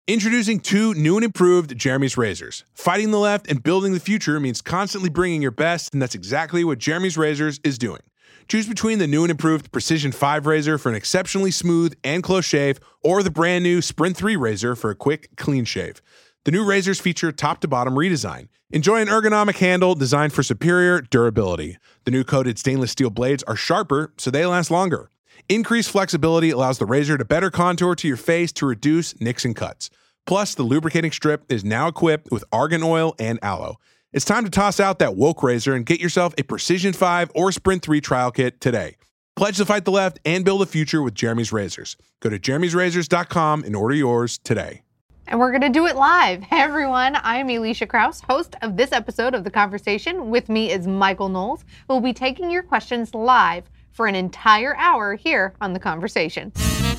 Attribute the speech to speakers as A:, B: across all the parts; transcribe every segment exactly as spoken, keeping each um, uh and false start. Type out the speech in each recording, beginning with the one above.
A: Introducing two new and improved Jeremy's razors. Fighting the left and building the future means constantly bringing your best, and that's exactly what Jeremy's Razors is doing. Choose between the new and improved Precision five razor for an exceptionally smooth and close shave, or the brand new Sprint three razor for a quick, clean shave. The new razors feature top-to-bottom redesign. Enjoy an ergonomic handle designed for superior durability. The new coated stainless steel blades are sharper, so they last longer. Increased flexibility allows the razor to better contour to your face to reduce nicks and cuts. Plus, the lubricating strip is now equipped with argan oil and aloe. It's time to toss out that woke razor and get yourself a Precision five or Sprint three trial kit today. Pledge to fight the left and build a future with Jeremy's Razors. Go to jeremy's razors dot com and order yours today.
B: And we're going to do it live. Hey everyone, I'm Alicia Krause, host of this episode of The Conversation. With me is Michael Knowles, who will be taking your questions live for an entire hour here on The Conversation.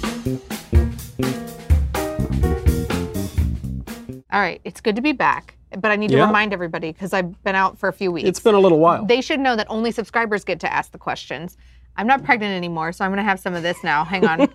B: All right, it's good to be back, but I need to yeah. remind everybody because I've been out for a few weeks.
C: It's been a little while.
B: They should know that only subscribers get to ask the questions. I'm not pregnant anymore, so I'm going to have some of this now. Hang on.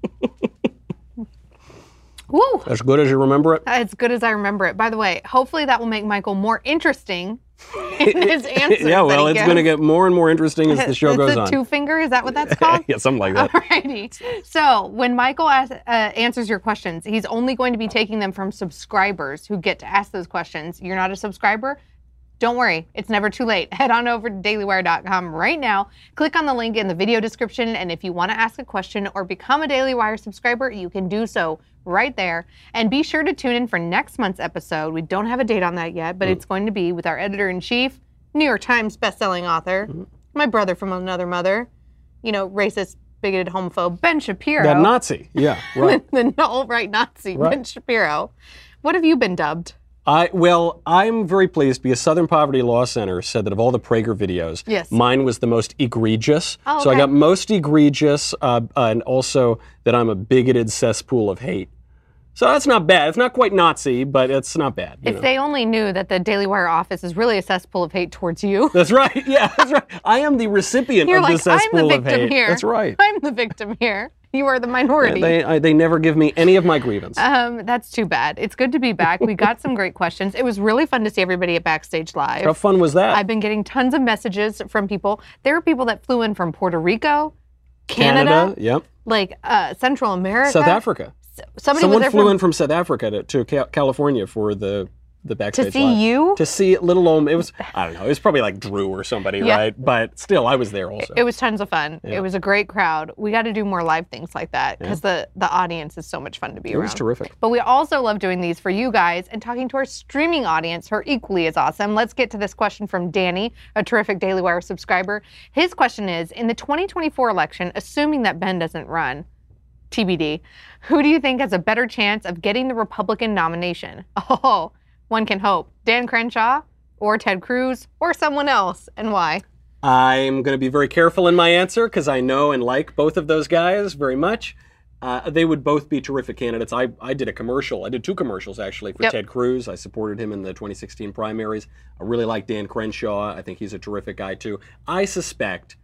B: Woo!
C: As good as you remember it?
B: As good as I remember it. By the way, hopefully that will make Michael more interesting in his answers.
C: Yeah, well, it's going to get more and more interesting as the show
B: it's
C: goes
B: a
C: on.
B: Two finger, is that what that's called?
C: Yeah, something like that.
B: Alrighty. So when Michael asks, uh, answers your questions, he's only going to be taking them from subscribers who get to ask those questions. You're not a subscriber? Don't worry, it's never too late. Head on over to daily wire dot com right now. Click on the link in the video description, and if you want to ask a question or become a Daily Wire subscriber, you can do so right there. And be sure to tune in for next month's episode. We don't have a date on that yet, but mm. it's going to be with our editor-in-chief, New York Times bestselling author, mm. my brother from another mother, you know, racist, bigoted, homophobe, Ben Shapiro.
C: That Nazi, yeah, right.
B: the, the alt-right Nazi, right. Ben Shapiro. What have you been dubbed?
C: I Well, I'm very pleased because Southern Poverty Law Center said that of all the Prager videos,
B: yes.
C: mine was the most egregious.
B: Oh, okay.
C: So I got most egregious uh, and also that I'm a bigoted cesspool of hate. So that's not bad. It's not quite Nazi, but it's not bad.
B: If
C: know.
B: they only knew that the Daily Wire office is really a cesspool of hate towards you.
C: That's right. Yeah, that's right. I am the recipient
B: You're
C: of
B: like,
C: the cesspool
B: I'm the
C: of
B: victim
C: hate.
B: Here.
C: That's right.
B: I'm the victim here. You are the minority.
C: They I, they never give me any of my grievance.
B: Um, that's too bad. It's good to be back. We got some great questions. It was really fun to see everybody at Backstage Live.
C: How fun was that?
B: I've been getting tons of messages from people. There were people that flew in from Puerto Rico, Canada,
C: Canada yep.
B: like uh, Central America.
C: South Africa.
B: Somebody
C: Someone
B: was there
C: flew
B: from,
C: in from South Africa to, to California for the the Backstage
B: to see
C: Live.
B: you?
C: To see little old, it was, I don't know, it was probably like Drew or somebody,
B: yeah.
C: right? But still, I was there also.
B: It was tons of fun.
C: Yeah.
B: It was a great crowd. We got to do more live things like that because yeah. the, the audience is so much fun to be
C: it
B: around.
C: It was terrific.
B: But we also love doing these for you guys and talking to our streaming audience who are equally as awesome. Let's get to this question from Danny, a terrific Daily Wire subscriber. His question is, in the twenty twenty-four election, assuming that Ben doesn't run, T B D, who do you think has a better chance of getting the Republican nomination? Oh, one can hope. Dan Crenshaw or Ted Cruz or someone else, and why?
C: I'm going to be very careful in my answer because I know and like both of those guys very much. Uh, they would both be terrific candidates. I, I did a commercial. I did two commercials, actually, for
B: yep.
C: Ted Cruz. I supported him in the twenty sixteen primaries. I really like Dan Crenshaw. I think he's a terrific guy, too. I suspect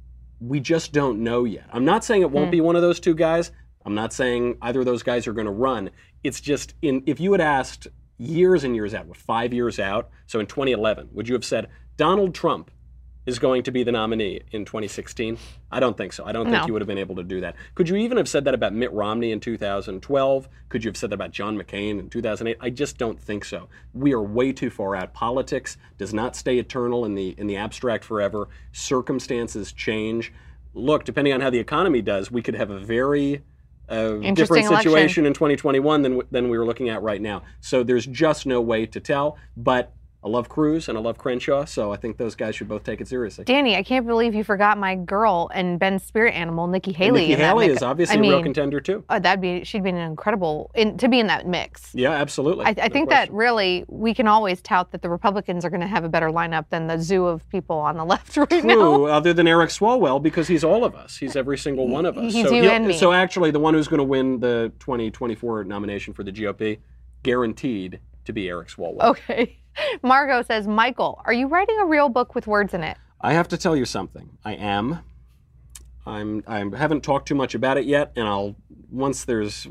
C: we just don't know yet. I'm not saying it won't mm. be one of those two guys. I'm not saying either of those guys are going to run. It's just, in if you had asked years and years out, what, five years out, so in twenty eleven, would you have said Donald Trump is going to be the nominee in twenty sixteen? I don't think so. I don't think
B: no.
C: you would have been able to do that. Could you even have said that about Mitt Romney in two thousand twelve? Could you have said that about John McCain in two thousand eight? I just don't think so. We are way too far out. Politics does not stay eternal in the in the abstract forever. Circumstances change. Look, depending on how the economy does, we could have a very uh, different situation
B: election.
C: in twenty twenty-one than than we were looking at right now. So there's just no way to tell. But I love Cruz and I love Crenshaw, so I think those guys should both take it seriously.
B: Danny, I can't believe you forgot my girl and Ben's spirit animal, Nikki Haley.
C: And Nikki Haley is obviously
B: I mean,
C: a real contender too.
B: Uh, that'd be she'd be an incredible in, to be in that mix.
C: Yeah, absolutely.
B: I, I
C: no
B: think
C: question.
B: that really we can always tout that the Republicans are going to have a better lineup than the zoo of people on the left right
C: True,
B: now.
C: True, other than Eric Swalwell, because he's all of us. He's every single one of us.
B: He's
C: so
B: you and me.
C: So actually, the one who's going to win the twenty twenty-four nomination for the G O P, guaranteed to be Eric Swalwell.
B: Okay. Margot says, Michael, are you writing a real book with words in it?
C: I have to tell you something. I am. I'm. I haven't talked too much about it yet, and I'll once there's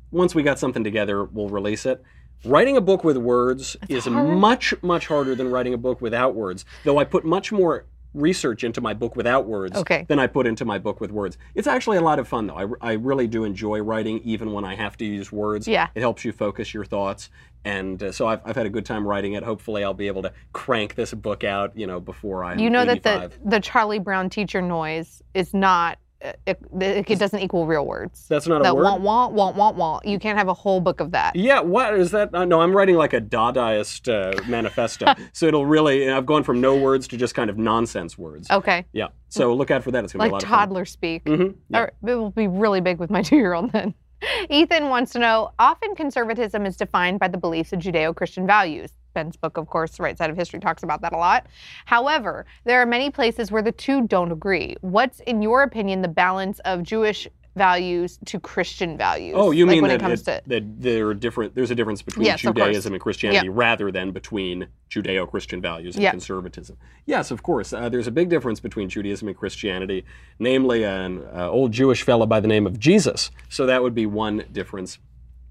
C: once we got something together, we'll release it. Writing a book with words is
B: hard.
C: much, much harder than writing a book without words, though I put much more research into my book without words
B: Okay.
C: than I put into my book with words. It's actually a lot of fun, though. I, I really do enjoy writing, even when I have to use words.
B: Yeah.
C: It helps you focus your thoughts. And uh, so I've, I've had a good time writing it. Hopefully I'll be able to crank this book out, you know, before I'm
B: You know that
C: eighty-five.
B: the, the Charlie Brown teacher noise is not, it, it, it doesn't equal real words.
C: That's not a
B: That
C: word?
B: wah, wah, wah, wah, wah. You can't have a whole book of that.
C: Yeah, what is that? Uh, no, I'm writing like a Dadaist uh, manifesto. So it'll really, I've gone from no words to just kind of nonsense words.
B: Okay.
C: Yeah, so look out for that. It's going to be a
B: Like
C: lot of fun.
B: toddler speak.
C: Mhm, yeah.
B: Or it will be really big with my two-year-old then. Ethan wants to know, often conservatism is defined by the beliefs of Judeo-Christian values. Ben's book, of course, Right Side of History, talks about that a lot. However, there are many places where the two don't agree. What's, in your opinion, the balance of Jewish values to Christian values?
C: Oh, you
B: like
C: mean
B: when
C: that,
B: it comes
C: it-
B: to
C: that there are different? There's a difference between
B: Yes, of course.
C: Judaism and Christianity, rather than between Judeo-Christian values and
B: Yeah.
C: conservatism. Yes, of course. Uh, there's a big difference between Judaism and Christianity, namely an uh, old Jewish fellow by the name of Jesus. So that would be one difference.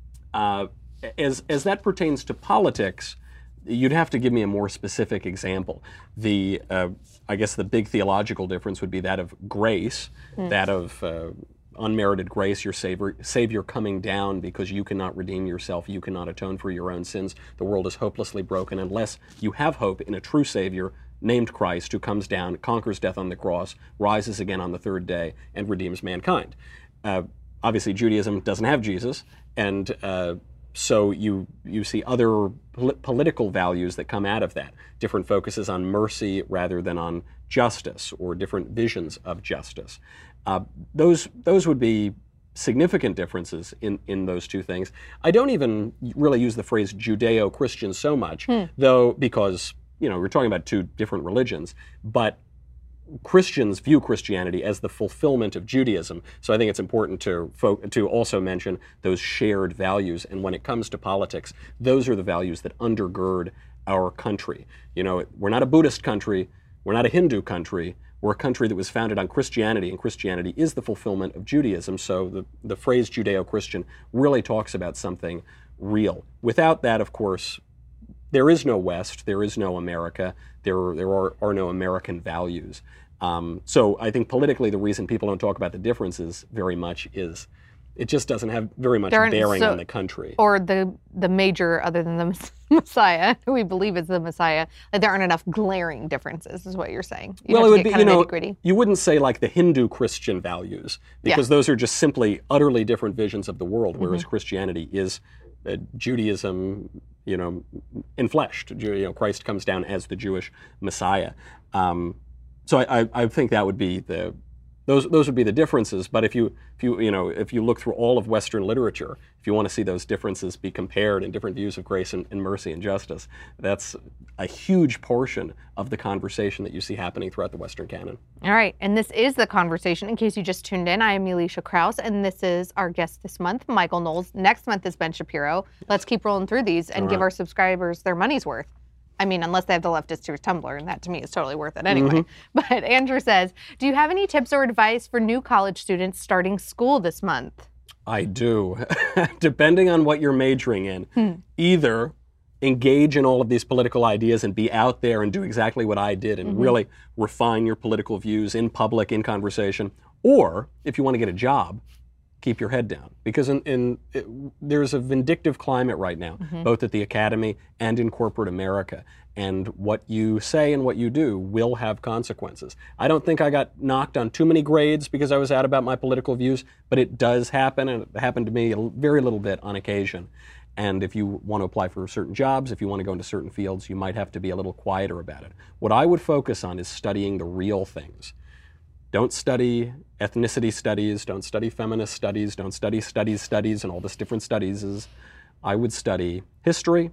C: Uh, as as that pertains to politics, you'd have to give me a more specific example. The uh, I guess the big theological difference would be that of grace, that of uh, unmerited grace, your savior, savior coming down because you cannot redeem yourself, you cannot atone for your own sins. The world is hopelessly broken unless you have hope in a true Savior named Christ, who comes down, conquers death on the cross, rises again on the third day, and redeems mankind. Uh, obviously, Judaism doesn't have Jesus, and uh, so you you see other pol- political values that come out of that. Different focuses on mercy rather than on justice, or different visions of justice. Uh, those those would be significant differences in, in those two things. I don't even really use the phrase Judeo-Christian so much, though, because you know we're talking about two different religions, but Christians view Christianity as the fulfillment of Judaism. So I think it's important to fo- to also mention those shared values. And when it comes to politics, those are the values that undergird our country. You know, we're not a Buddhist country, we're not a Hindu country, we're a country that was founded on Christianity, and Christianity is the fulfillment of Judaism. So the, the phrase Judeo-Christian really talks about something real. Without that, of course, there is no West, there is no America, there, there are, are no American values. Um, so I think politically the reason people don't talk about the differences very much is it just doesn't have very much
B: There aren't-
C: bearing
B: so-
C: on the country.
B: or the the major, other than the Messiah, who we believe is the Messiah, like there aren't enough glaring differences, is what you're saying. You
C: well,
B: have
C: it
B: to
C: would
B: get
C: be,
B: kind
C: you
B: of
C: know,
B: nitty-gritty.
C: you wouldn't say like the Hindu Christian values, because those are just simply utterly different visions of the world, whereas
B: Mm-hmm.
C: Christianity is uh, Judaism, you know, enfleshed. Ju- You know, Christ comes down as the Jewish Messiah. Um, so I, I, I think that would be the those those would be the differences. But if you if you you know if you look through all of Western literature, if you want to see those differences be compared in different views of grace and, and mercy and justice, that's a huge portion of the conversation that you see happening throughout the Western canon.
B: All right, and this is The Conversation. In case you just tuned in, I am Elisha Krause, and this is our guest this month, Michael Knowles. Next month is Ben Shapiro. Let's keep rolling through these and
C: All
B: give
C: right.
B: our subscribers their money's worth. I mean, unless they have the Leftist Tears Tumblr, and that to me is totally worth it anyway.
C: Mm-hmm.
B: But Andrew says, do you have any tips or advice for new college students starting school this month?
C: I do. Depending on what you're majoring in,
B: Hmm.
C: either engage in all of these political ideas and be out there and do exactly what I did and
B: Mm-hmm.
C: really refine your political views in public, in conversation, or if you want to get a job, keep your head down. Because in, in it, there's a vindictive climate right now,
B: Mm-hmm.
C: both at the academy and in corporate America. And what you say and what you do will have consequences. I don't think I got knocked on too many grades because I was out about my political views, but it does happen, and it happened to me a l- very little bit on occasion. And if you want to apply for certain jobs, if you want to go into certain fields, you might have to be a little quieter about it. What I would focus on is studying the real things. Don't study ethnicity studies, don't study feminist studies, don't study studies studies and all this different studies. Is I would study history,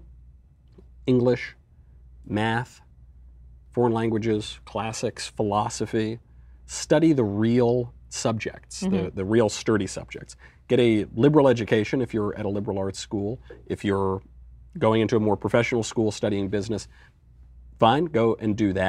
C: English, math, foreign languages, classics, philosophy. Study the real subjects, the, the real sturdy subjects. Get a liberal education if you're at a liberal arts school. If you're going into a more professional school studying business, fine, go and do that.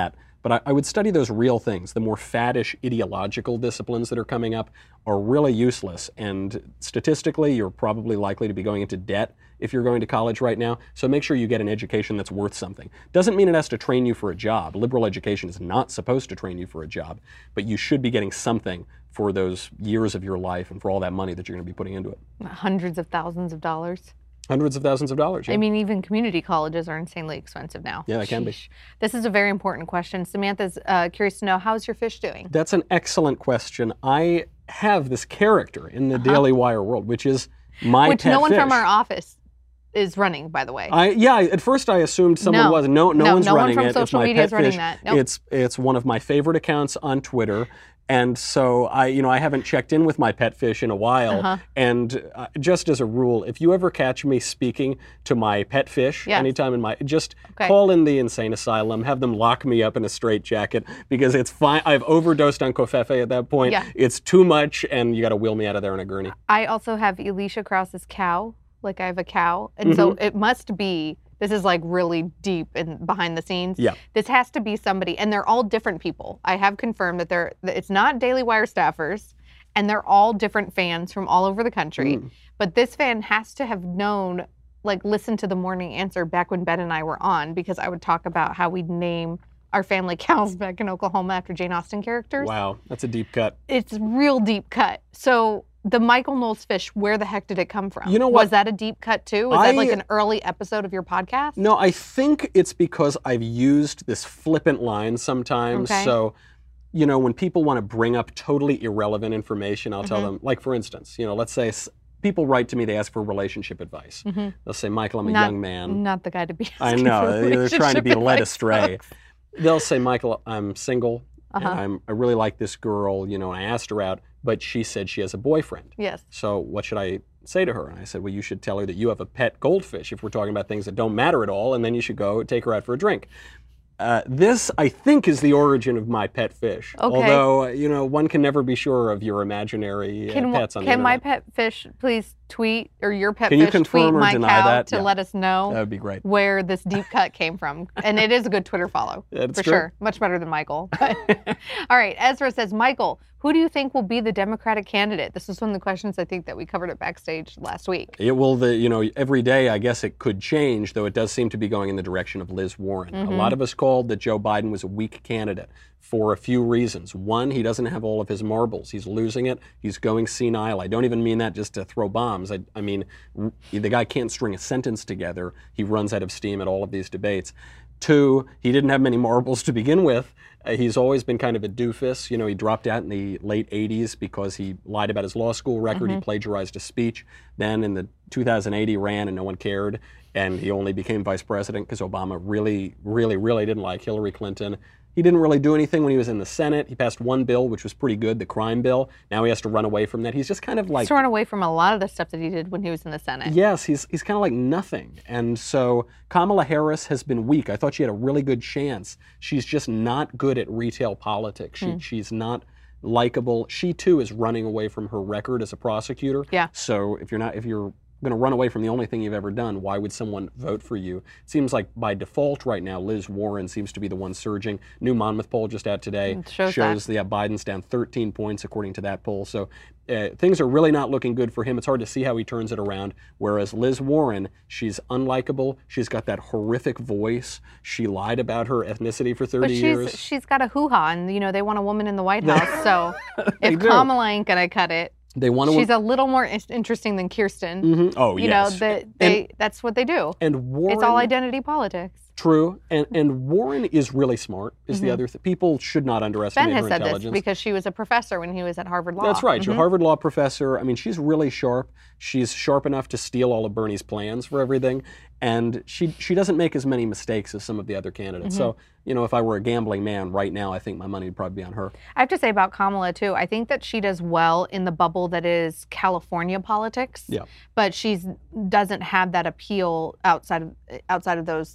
C: But I, I would study those real things. The more faddish ideological disciplines that are coming up are really useless. And statistically, you're probably likely to be going into debt if you're going to college right now. So make sure you get an education that's worth something. Doesn't mean it has to train you for a job. Liberal education is not supposed to train you for a job, but you should be getting something for those years of your life and for all that money that you're going to be putting into it.
B: Hundreds of thousands of dollars.
C: Hundreds of thousands of dollars. Yeah.
B: I mean, even community colleges are insanely expensive now.
C: Yeah, they can be.
B: This is a very important question. Samantha's uh, curious to know, how's your fish doing?
C: That's an excellent question. I have this character in the uh-huh. Daily Wire world, which is my
B: which
C: pet
B: no one
C: fish.
B: From our office is running, by the way.
C: I, yeah, at first I assumed someone
B: no.
C: was. No, no,
B: no
C: one's
B: no
C: running
B: one from
C: it.
B: social
C: it's my
B: media
C: pet
B: is running
C: fish.
B: that. Nope.
C: It's it's one of my favorite accounts on Twitter. And so I, you know, I haven't checked in with my pet fish in a while. Uh-huh. And uh, just as a rule, if you ever catch me speaking to my pet fish
B: yes.
C: anytime in my, just
B: okay.
C: call in the insane asylum, have them lock me up in a straitjacket because it's fine. I've overdosed on Covfefe at that point.
B: Yeah.
C: It's too much, and you got to wheel me out of there in a gurney.
B: I also have Alicia Krause's cow. Like I have a cow, and
C: mm-hmm.
B: so it must be. This is like really deep and behind the scenes.
C: Yeah.
B: This has to be somebody, and they're all different people. I have confirmed that they're, that it's not Daily Wire staffers, and they're all different fans from all over the country. Mm. But this fan has to have known, like, listened to the Morning Answer back when Ben and I were on, because I would talk about how we'd name our family cows back in Oklahoma after Jane Austen characters.
C: Wow, that's a deep cut.
B: It's real deep cut. So the Michael Knowles fish, where the heck did it come from?
C: You know what?
B: Was that a deep cut too? Was
C: I,
B: that like an early episode of your podcast?
C: No, I think it's because I've used this flippant line sometimes.
B: Okay.
C: So, you know, when people want to bring up totally irrelevant information, I'll mm-hmm. tell them, like for instance, you know, let's say people write to me, they ask for relationship advice. Mm-hmm. They'll say, Michael, I'm a
B: not,
C: young man.
B: Not the guy to be
C: I know, they're trying to be led astray.
B: Folks.
C: They'll say, Michael, I'm single,
B: uh-huh.
C: and I'm, I really like this girl, you know, and I asked her out, but she said she has a boyfriend.
B: Yes.
C: So what should I say to her? And I said, well, you should tell her that you have a pet goldfish if we're talking about things that don't matter at all, and then you should go take her out for a drink. Uh, this, I think, is the origin of my pet fish.
B: Okay.
C: Although, you know, one can never be sure of your imaginary uh,
B: can,
C: pets on
B: the
C: Can
B: my pet fish please tweet, or your pet
C: can you
B: fish
C: confirm
B: tweet
C: or
B: my
C: deny
B: cow
C: that?
B: to
C: Yeah.
B: let us know
C: that would be great.
B: where this deep cut came from. And it is a good Twitter follow,
C: That's
B: for
C: true.
B: sure. Much better than Michael. But, all right, Ezra says, Michael, who do you think will be the Democratic candidate? This is one of the questions I think that we covered at Backstage last week.
C: It will, the, you know, every day I guess it could change, though it does seem to be going in the direction of Liz Warren.
B: Mm-hmm.
C: A lot of us called that Joe Biden was a weak candidate for a few reasons. One, he doesn't have all of his marbles. He's losing it. He's going senile. I don't even mean that just to throw bombs. I, I mean, the guy can't string a sentence together. He runs out of steam at all of these debates. Two, he didn't have many marbles to begin with. Uh, he's always been kind of a doofus. You know, he dropped out in the late eighties because he lied about his law school record. Mm-hmm. He plagiarized a speech. Then in the two thousand eight, he ran and no one cared. And he only became vice president because Obama really, really, really didn't like Hillary Clinton. He didn't really do anything when he was in the Senate. He passed one bill, which was pretty good, the crime bill. Now he has to run away from that. He's just kind of like...
B: He's to run away from a lot of the stuff that he did when he was in the Senate.
C: Yes, he's he's kind of like nothing. And so Kamala Harris has been weak. I thought she had a really good chance. She's just not good at retail politics. She, mm. She's not likable. She, too, is running away from her record as a prosecutor.
B: Yeah.
C: So if you're not... if you're going to run away from the only thing you've ever done, why would someone vote for you? It seems like by default right now, Liz Warren seems to be the one surging. New Monmouth poll just out today
B: it shows,
C: shows
B: that.
C: that yeah, Biden's down thirteen points according to that poll. So uh, things are really not looking good for him. It's hard to see how he turns it around. Whereas Liz Warren, she's unlikable. She's got that horrific voice. She lied about her ethnicity for thirty
B: but she's,
C: years.
B: She's got a hoo-ha, and you know they want a woman in the White House. So if
C: do.
B: Kamala ain't gonna cut it,
C: They want to.
B: She's a little more interesting than Kirsten.
C: Mm-hmm. Oh,
B: you
C: yes.
B: know, the, they,
C: and,
B: that's what they do.
C: And Warren,
B: it's all identity politics.
C: True, and and Warren is really smart. Is mm-hmm. the other thing. People should not underestimate
B: Ben has
C: her
B: said
C: intelligence.
B: this because she was a professor when he was at Harvard Law.
C: That's right. She's
B: mm-hmm.
C: a Harvard Law professor. I mean, she's really sharp. She's sharp enough to steal all of Bernie's plans for everything, and she she doesn't make as many mistakes as some of the other candidates. Mm-hmm. So, you know, if I were a gambling man right now, I think my money would probably be on her.
B: I have to say about Kamala, too, I think that she does well in the bubble that is California politics.
C: Yeah.
B: But she doesn't have that appeal outside of outside of those, you know,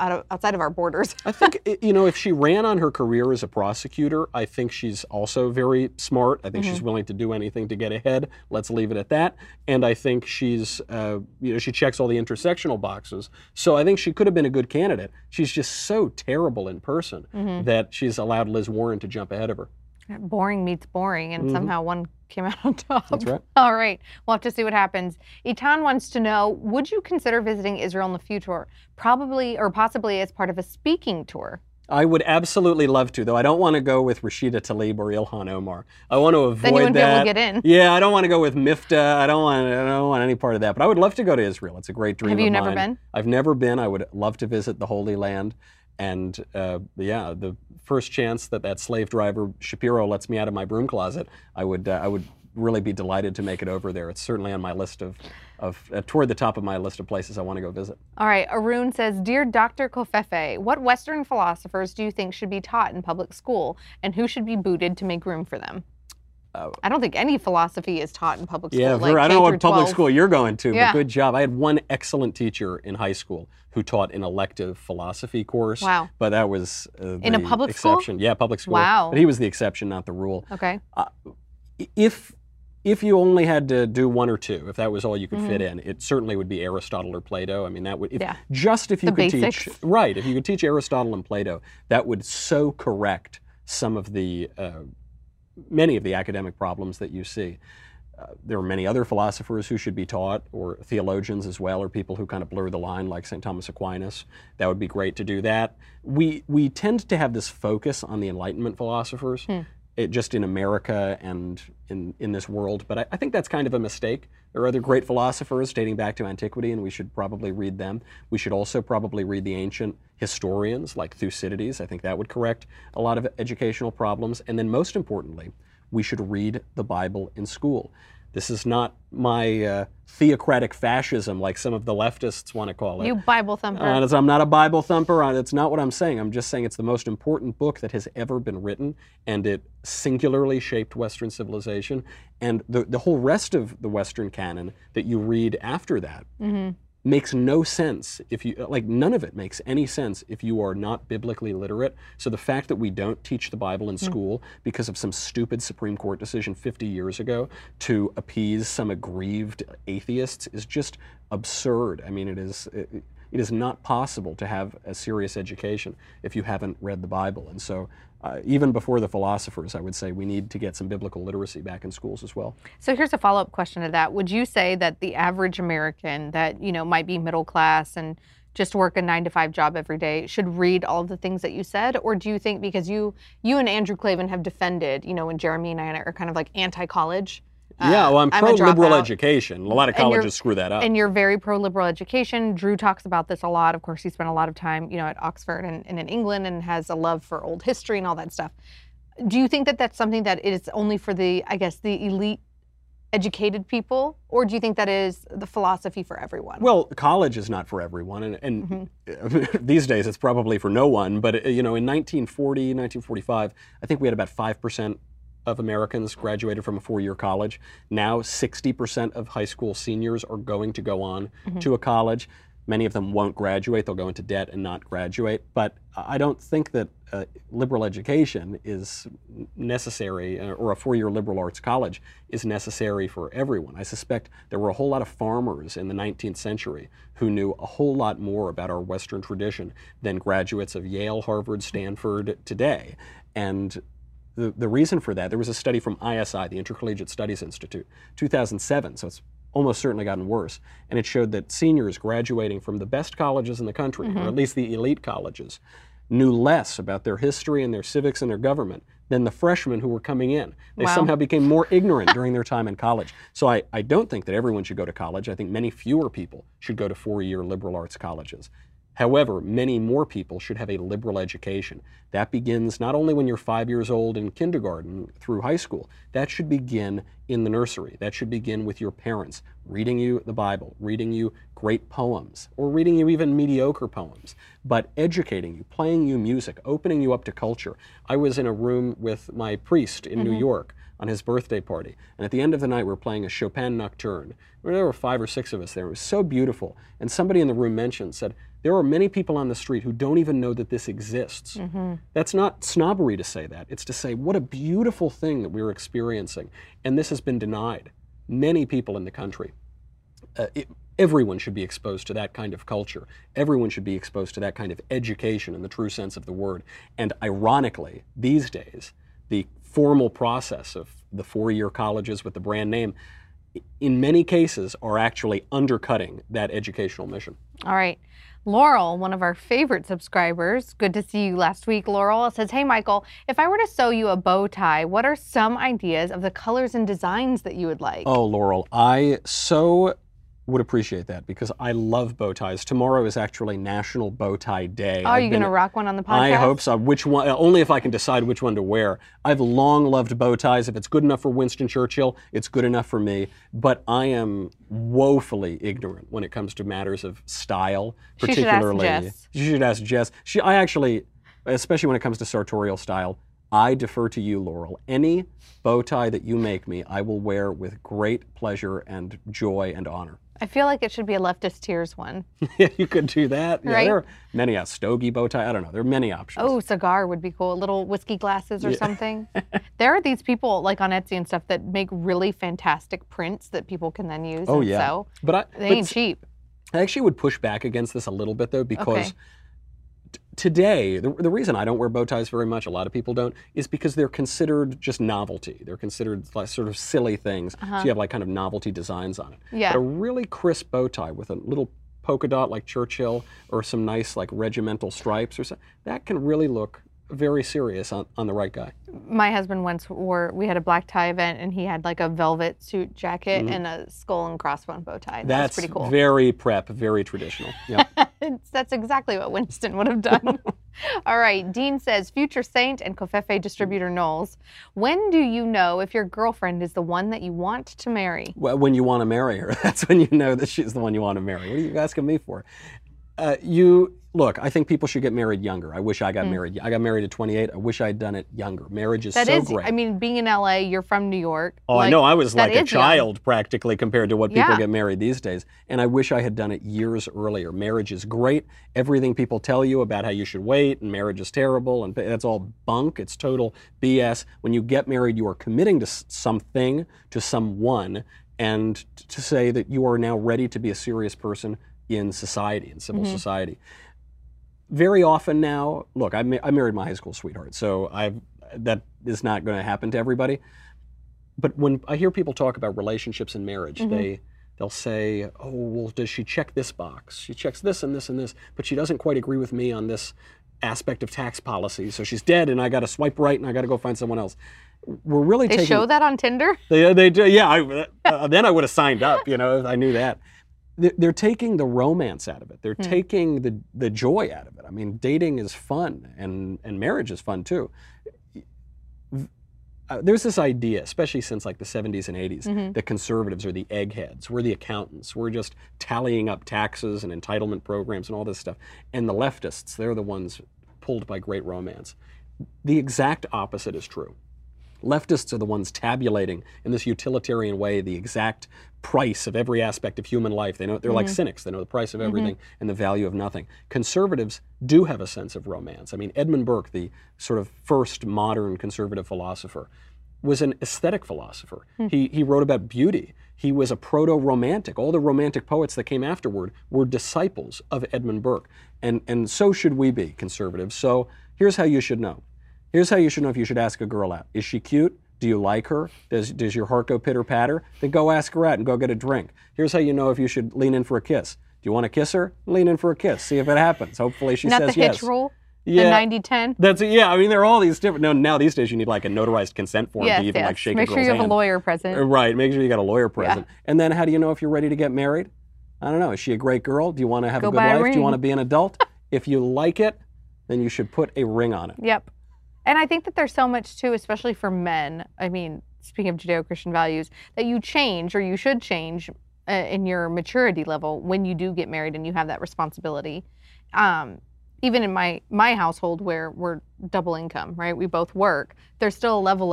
B: out of, outside of our borders.
C: I think, you know, if she ran on her career as a prosecutor, I think she's also very smart. I think mm-hmm. she's willing to do anything to get ahead. Let's leave it at that. And I think she's, uh, you know, she checks all the intersectional boxes. So I think she could have been a good candidate. She's just so terrible in person mm-hmm. that she's allowed Liz Warren to jump ahead of her.
B: Boring meets boring, and mm-hmm. somehow one came out on top.
C: That's right.
B: All right. We'll have to see what happens. Itan wants to know, would you consider visiting Israel in the future, probably or possibly as part of a speaking tour?
C: I would absolutely love to, though I don't want to go with Rashida Tlaib or Ilhan Omar. I want to avoid
B: then you wouldn't
C: that.
B: Be able to get in.
C: Yeah, I don't want to go with Mifta. I don't want. I don't want any part of that. But I would love to go to Israel. It's a great dream.
B: Have you
C: of
B: never
C: mine.
B: been?
C: I've never been. I would love to visit the Holy Land. And uh, yeah, the first chance that that slave driver Shapiro lets me out of my broom closet, I would uh, I would really be delighted to make it over there. It's certainly on my list of, of uh, toward the top of my list of places I want to go visit.
B: All right, Arun says, Dear Doctor Kofefe, what Western philosophers do you think should be taught in public school, and who should be booted to make room for them? Uh, I don't think any philosophy is taught in public school.
C: Yeah,
B: like
C: I don't know what public school you're going to,
B: yeah.
C: but good job. I had one excellent teacher in high school who taught an elective philosophy course.
B: Wow.
C: But that was uh, the
B: in a public
C: exception.
B: School?
C: Yeah, public school.
B: Wow.
C: But he was the exception, not the rule.
B: Okay.
C: Uh, if if you only had to do one or two, if that was all you could mm-hmm. fit in, it certainly would be Aristotle or Plato. I mean, that would if,
B: yeah.
C: just if you
B: the
C: could
B: basics.
C: teach right, if you could teach Aristotle and Plato, that would so correct some of the uh, many of the academic problems that you see. Uh, there are many other philosophers who should be taught, or theologians as well, or people who kind of blur the line, like Saint Thomas Aquinas. That would be great to do that. We we tend to have this focus on the Enlightenment philosophers, hmm. it, just in America and in, in this world, but I, I think that's kind of a mistake. There are other great philosophers dating back to antiquity, and we should probably read them. We should also probably read the ancient historians like Thucydides. I think that would correct a lot of educational problems. And then most importantly, we should read the Bible in school. This is not my uh, theocratic fascism like some of the leftists want to call it.
B: You Bible thumper.
C: Uh, I'm not a Bible thumper. It's not what I'm saying. I'm just saying it's the most important book that has ever been written, and it singularly shaped Western civilization. And the, the whole rest of the Western canon that you read after that mm-hmm. makes no sense if you, like none of it makes any sense if you are not biblically literate. So the fact that we don't teach the Bible in school mm. because of some stupid Supreme Court decision fifty years ago to appease some aggrieved atheists is just absurd. I mean, it is, it, it is not possible to have a serious education if you haven't read the Bible. And so Uh, even before the philosophers, I would say we need to get some biblical literacy back in schools as well.
B: So here's a follow-up question to that. Would you say that the average American that, you know, might be middle class and just work a nine to five job every day should read all of the things that you said? Or do you think, because you you and Andrew Klavan have defended, you know, when Jeremy and I are kind of like anti-college.
C: Yeah, well, I'm, I'm pro-liberal education. A lot of colleges screw that up.
B: And you're very pro-liberal education. Drew talks about this a lot. Of course, he spent a lot of time, you know, at Oxford and, and in England, and has a love for old history and all that stuff. Do you think that that's something that is only for the, I guess, the elite educated people, or do you think that is the philosophy for everyone?
C: Well, college is not for everyone, and, and mm-hmm. these days it's probably for no one. But you know, in nineteen forty, nineteen forty-five, I think we had about five percent of Americans graduated from a four-year college. Now sixty percent of high school seniors are going to go on mm-hmm. to a college. Many of them won't graduate. They'll go into debt and not graduate. But I don't think that uh, liberal education is necessary, uh, or a four-year liberal arts college is necessary for everyone. I suspect there were a whole lot of farmers in the nineteenth century who knew a whole lot more about our Western tradition than graduates of Yale, Harvard, Stanford today. And The, the reason for that, there was a study from I S I, the Intercollegiate Studies Institute, two thousand seven, so it's almost certainly gotten worse, and it showed that seniors graduating from the best colleges in the country, mm-hmm. or at least the elite colleges, knew less about their history and their civics and their government than the freshmen who were coming in. They
B: wow.
C: somehow became more ignorant during their time in college. So I, I don't think that everyone should go to college. I think many fewer people should go to four-year liberal arts colleges. However, many more people should have a liberal education. That begins not only when you're five years old in kindergarten through high school. That should begin in the nursery. That should begin with your parents reading you the Bible, reading you great poems, or reading you even mediocre poems, but educating you, playing you music, opening you up to culture. I was in a room with my priest in mm-hmm. New York on his birthday party. And at the end of the night, we were playing a Chopin Nocturne. There were five or six of us there. It was so beautiful. And somebody in the room mentioned, said, there are many people on the street who don't even know that this exists. Mm-hmm. That's not snobbery to say that. It's to say, what a beautiful thing that we're experiencing. And this has been denied. Many people in the country. Uh, it, everyone should be exposed to that kind of culture. Everyone should be exposed to that kind of education in the true sense of the word. And ironically, these days, the formal process of the four-year colleges with the brand name, in many cases, are actually undercutting that educational mission.
B: All right. Laurel, one of our favorite subscribers, good to see you last week, Laurel, says, hey, Michael, if I were to sew you a bow tie, what are some ideas of the colors and designs that you would like?
C: Oh, Laurel, I so would appreciate that because I love bow ties. Tomorrow is actually National Bow Tie Day.
B: Oh, are you going to rock one on the podcast?
C: I hope so. Which one? Only if I can decide which one to wear. I've long loved bow ties. If it's good enough for Winston Churchill, it's good enough for me. But I am woefully ignorant when it comes to matters of style, particularly.
B: She should ask Jess.
C: You should ask Jess. She, I actually, especially when it comes to sartorial style, I defer to you, Laurel. Any bow tie that you make me, I will wear with great pleasure and joy and honor.
B: I feel like it should be a leftist tears one.
C: Yeah, you could do that. Yeah,
B: right?
C: There are many, a stogie bow tie. I don't know. There are many options.
B: Oh, cigar would be cool. Little whiskey glasses or yeah. something. There are these people like on Etsy and stuff that make really fantastic prints that people can then use.
C: Oh,
B: and
C: yeah.
B: sew.
C: But I,
B: they
C: but
B: ain't cheap.
C: I actually would push back against this a little bit, though, because
B: okay.
C: t- today, the, the reason I don't wear bow ties very much, a lot of people don't, is because they're considered just novelty. They're considered like sort of silly things. Uh-huh. So you have like kind of novelty designs on it.
B: Yeah.
C: But a really crisp bow tie with a little polka dot like Churchill or some nice like regimental stripes or something, that can really look very serious on, on the right guy.
B: My husband once wore, we had a black tie event and he had like a velvet suit jacket mm-hmm. and a skull and crossbone bow tie.
C: That's
B: pretty cool.
C: Very prep, very traditional. Yep.
B: That's exactly what Winston would have done. All right, Dean says, future Saint and Covfefe distributor Knowles, when do you know if your girlfriend is the one that you want to marry?
C: Well, when you want to marry her. That's when you know that she's the one you want to marry. What are you asking me for? Uh, you look, I think people should get married younger. I wish I got mm. married. I got married at twenty-eight. I wish I'd done it younger. Marriage is
B: that
C: so
B: is,
C: great.
B: I mean, being in L A, you're from New York.
C: Oh,
B: like,
C: I know. I was like a child
B: young.
C: practically compared to what people
B: yeah.
C: get married these days. And I wish I had done it years earlier. Marriage is great. Everything people tell you about how you should wait and marriage is terrible and that's all bunk. It's total B S. When you get married, you are committing to something, to someone, and to say that you are now ready to be a serious person in society, in civil mm-hmm. society. Very often now, look, I, ma- I married my high school sweetheart, so I've, that is not going to happen to everybody. But when I hear people talk about relationships and marriage, mm-hmm. they, they'll say, oh, well, does she check this box? She checks this and this and this, but she doesn't quite agree with me on this aspect of tax policy, so she's dead and I got to swipe right and I got to go find someone else. We're really
B: they
C: taking...
B: show that on Tinder?
C: They, they do, yeah. I, uh, then I would have signed up, you know, if I knew that. They're taking the romance out of it. They're hmm. taking the, the joy out of it. I mean, dating is fun, and, and marriage is fun, too. Uh, there's this idea, especially since like the seventies and eighties, mm-hmm. that conservatives are the eggheads. We're the accountants. We're just tallying up taxes and entitlement programs and all this stuff. And the leftists, they're the ones pulled by great romance. The exact opposite is true. Leftists are the ones tabulating in this utilitarian way the exact price of every aspect of human life. They know they're mm-hmm. like cynics. They know the price of everything mm-hmm. and the value of nothing. Conservatives do have a sense of romance. I mean, Edmund Burke, the sort of first modern conservative philosopher, was an aesthetic philosopher. Mm-hmm. He he wrote about beauty. He was a proto-romantic. All the romantic poets that came afterward were disciples of Edmund Burke. And and so should we be, conservatives. So here's how you should know. Here's how you should know if you should ask a girl out. Is she cute? Do you like her? Does does your heart go pitter-patter? Then go ask her out and go get a drink. Here's how you know if you should lean in for a kiss. Do you want to kiss her? Lean in for a kiss. See if it happens. Hopefully she
B: Not
C: says yes.
B: Not the hitch rule? Yeah. The ninety ten?
C: That's it. Yeah, I mean, there are all these different... No, now these days you need like a notarized consent form
B: yes,
C: to even
B: yes.
C: like shake
B: Make
C: a girl's
B: sure you have
C: hand.
B: a lawyer present.
C: Right, make sure you got a lawyer present.
B: Yeah.
C: And then how do you know if you're ready to get married? I don't know. Is she a great girl? Do you want to have
B: go
C: a good
B: buy
C: life?
B: a ring.
C: Do you want to be an adult? If you like it, then you should put a ring on it.
B: Yep. And I think that there's so much too, especially for men, I mean, speaking of Judeo-Christian values, that you change or you should change uh, in your maturity level when you do get married and you have that responsibility. Um, even in my, my household where we're double income, right? We both work. There's still a level of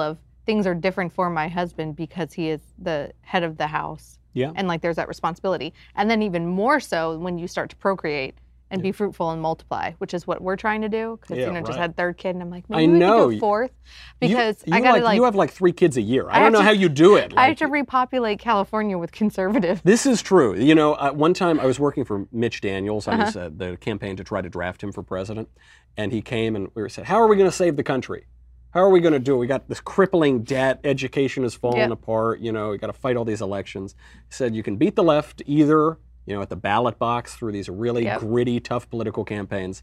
B: things are different for my husband because he is the head of the house.
C: Yeah.
B: And like there's that responsibility. And then even more so when you start to procreate and
C: Yeah.
B: be fruitful and multiply, which is what we're trying to do. Because
C: Yeah,
B: you know, just
C: right.
B: had third kid, and I'm like, maybe
C: I
B: we
C: know.
B: could do a fourth. Because
C: you,
B: I
C: you
B: gotta
C: like,
B: like,
C: you have like three kids a year. I,
B: I
C: don't
B: have
C: know
B: to-
C: how you do it.
B: I have
C: Like,
B: to repopulate California with conservatives.
C: This is true. You know, uh, one time I was working for Mitch Daniels on
B: Uh-huh.
C: his, uh, the campaign to try to draft him for president, and he came and we said, "How are we going to save the country? How are we going to do it? We got this crippling debt. Education is falling
B: Yep.
C: apart. You know, we got to fight all these elections." He said, "You can beat the left either, you know, at the ballot box through these really
B: Yep.
C: gritty, tough political campaigns,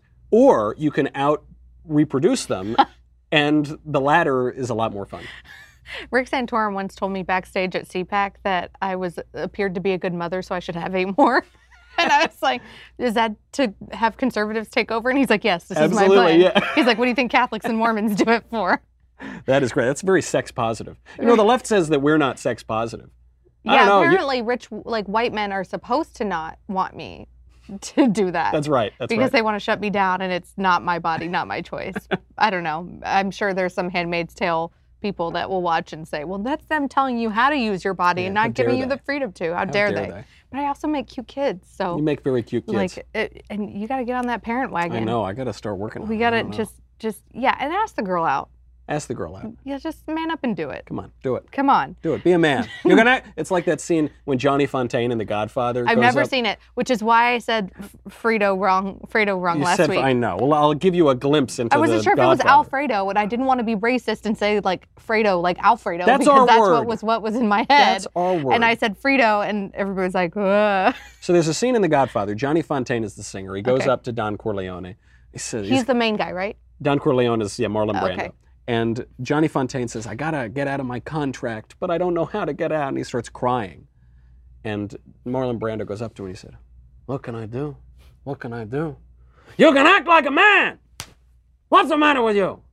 C: or you can out reproduce them." And the latter is a lot more fun.
B: Rick Santorum once told me backstage at C PAC that I was appeared to be a good mother, so I should have eight more. And I was like, is that to have conservatives take over? And he's like, yes, this
C: Absolutely,
B: is my plan.
C: yeah.
B: He's like, what do you think Catholics and Mormons do it for?
C: That is great. That's very sex positive. You know, the left says that we're not sex positive. I
B: Yeah,
C: don't know. You-
B: apparently rich, like white men are supposed to not want me to do that.
C: That's right. That's
B: because
C: right.
B: they want to shut me down and it's not my body, not my choice. I don't know. I'm sure there's some Handmaid's Tale people that will watch and say, well, that's them telling you how to use your body
C: Yeah,
B: and
C: how
B: not
C: dare
B: giving you
C: they.
B: the freedom to. How,
C: How
B: dare,
C: dare
B: they?
C: they?
B: But I also make cute kids. So
C: You make very cute kids.
B: like, it, and you got to get on that parent wagon.
C: I know. I got to start working on it.
B: We
C: I
B: got to
C: don't know.
B: just, just, yeah, and ask the girl out.
C: Ask the girl out.
B: Yeah, just man up and do it.
C: Come on, do it.
B: Come on.
C: Do it. Be a man. You're gonna. It's like that scene when Johnny Fontaine in The Godfather.
B: I've
C: goes
B: never
C: up.
B: seen it, which is why I said F- Fredo wrong, Fredo wrong
C: You
B: last
C: said,
B: week.
C: I know. Well, I'll give you a glimpse into
B: I wasn't
C: the
B: sure if it was
C: Godfather.
B: Alfredo, and I didn't want to be racist and say like Fredo, like Alfredo,
C: That's
B: because
C: our
B: that's
C: word.
B: what was what was in my head.
C: That's our word.
B: And I said Fredo, and everybody was like, Ugh.
C: So there's a scene in The Godfather. Johnny Fontaine is the singer. He goes
B: Okay.
C: up to Don Corleone. He says,
B: He's the main guy, right?
C: Don Corleone is yeah Marlon Brando.
B: Okay.
C: And Johnny Fontaine says, I gotta get out of my contract, but I don't know how to get out. And he starts crying. And Marlon Brando goes up to him and he said, what can I do? What can I do? You can act like a man! What's the matter with you?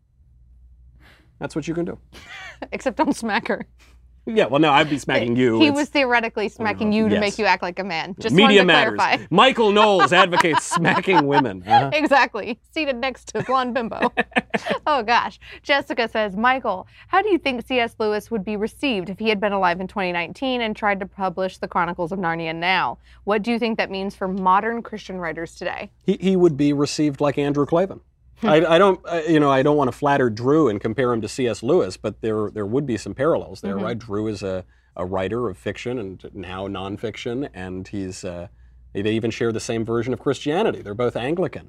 C: That's what you can do.
B: Except don't smack her.
C: Yeah, well, no, I'd be smacking you.
B: He
C: It's-
B: was theoretically smacking you to
C: Yes.
B: make you act like a man. Just
C: Media
B: wanted to
C: matters.
B: clarify.
C: Michael Knowles advocates smacking women. Uh-huh.
B: Exactly. Seated next to blonde bimbo. Oh gosh. Jessica says, Michael, how do you think C S Lewis would be received if he had been alive in twenty nineteen and tried to publish the Chronicles of Narnia now? What do you think that means for modern Christian writers today?
C: He, he would be received like Andrew Klavan. I, I don't, I, you know, I don't want to flatter Drew and compare him to C S Lewis, but there there would be some parallels there,
B: Mm-hmm.
C: right? Drew is a, a writer of fiction and now nonfiction, and he's uh, they even share the same version of Christianity. They're both Anglican,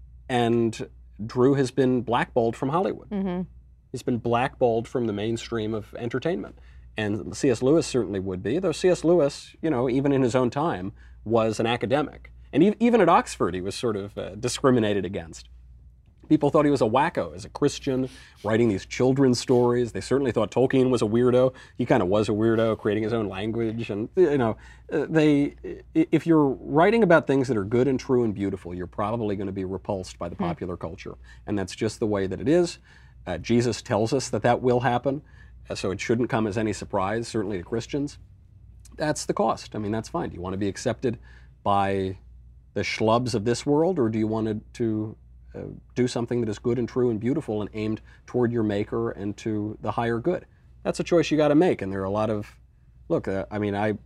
C: and Drew has been blackballed from Hollywood.
B: Mm-hmm.
C: He's been blackballed from the mainstream of entertainment, and C S Lewis certainly would be. Though C S Lewis, you know, even in his own time, was an academic, and e- even at Oxford, he was sort of uh, discriminated against. People thought he was a wacko as a Christian, writing these children's stories. They certainly thought Tolkien was a weirdo. He kind of was a weirdo, creating his own language. And, you know, uh, they, if you're writing about things that are good and true and beautiful, you're probably going to be repulsed by the popular culture. And that's just the way that it is. Uh, Jesus tells us that that will happen, uh, so it shouldn't come as any surprise, certainly to Christians. That's the cost. I mean, that's fine. Do you want to be accepted by the schlubs of this world, or do you want to... to Uh, do something that is good and true and beautiful and aimed toward your maker and to the higher good? That's a choice you got to make. And there are a lot of, look, uh, I mean, I,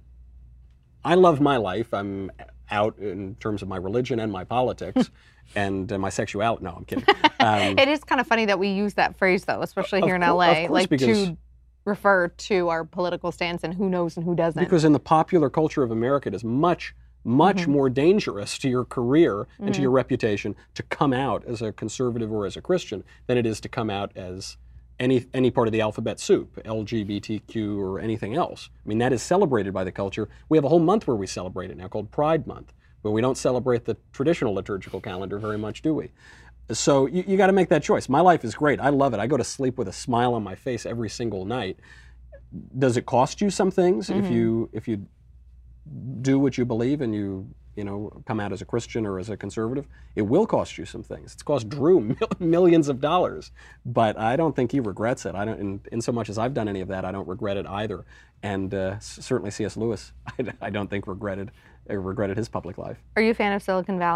C: I love my life. I'm out in terms of my religion and my politics and uh, my sexuality. No, I'm kidding. Um,
B: It is kind of funny that we use that phrase, though, especially
C: Of
B: here in
C: cour-
B: L A,
C: of course,
B: like
C: because-
B: to refer to our political stance and who knows and who doesn't.
C: because in the popular culture of America, it is much, much
B: Mm-hmm.
C: more dangerous to your career and to your reputation to come out as a conservative or as a Christian than it is to come out as any any part of the alphabet soup, L G B T Q or anything else. I mean, that is celebrated by the culture. We have a whole month where we celebrate it now called Pride Month, but we don't celebrate the traditional liturgical calendar very much, do we? So you, you got to make that choice. My life is great. I love it. I go to sleep with a smile on my face every single night. Does it cost you some things if you if you do what you believe and you you know come out as a Christian or as a conservative? It will cost you some things. It's cost Drew mil- millions of dollars, but I don't think he regrets it. I don't. In, in so much as I've done any of that, I don't regret it either. And uh, s- certainly C S Lewis, I, I don't think regretted uh, regretted his public life.
B: Are you a fan of Silicon Valley?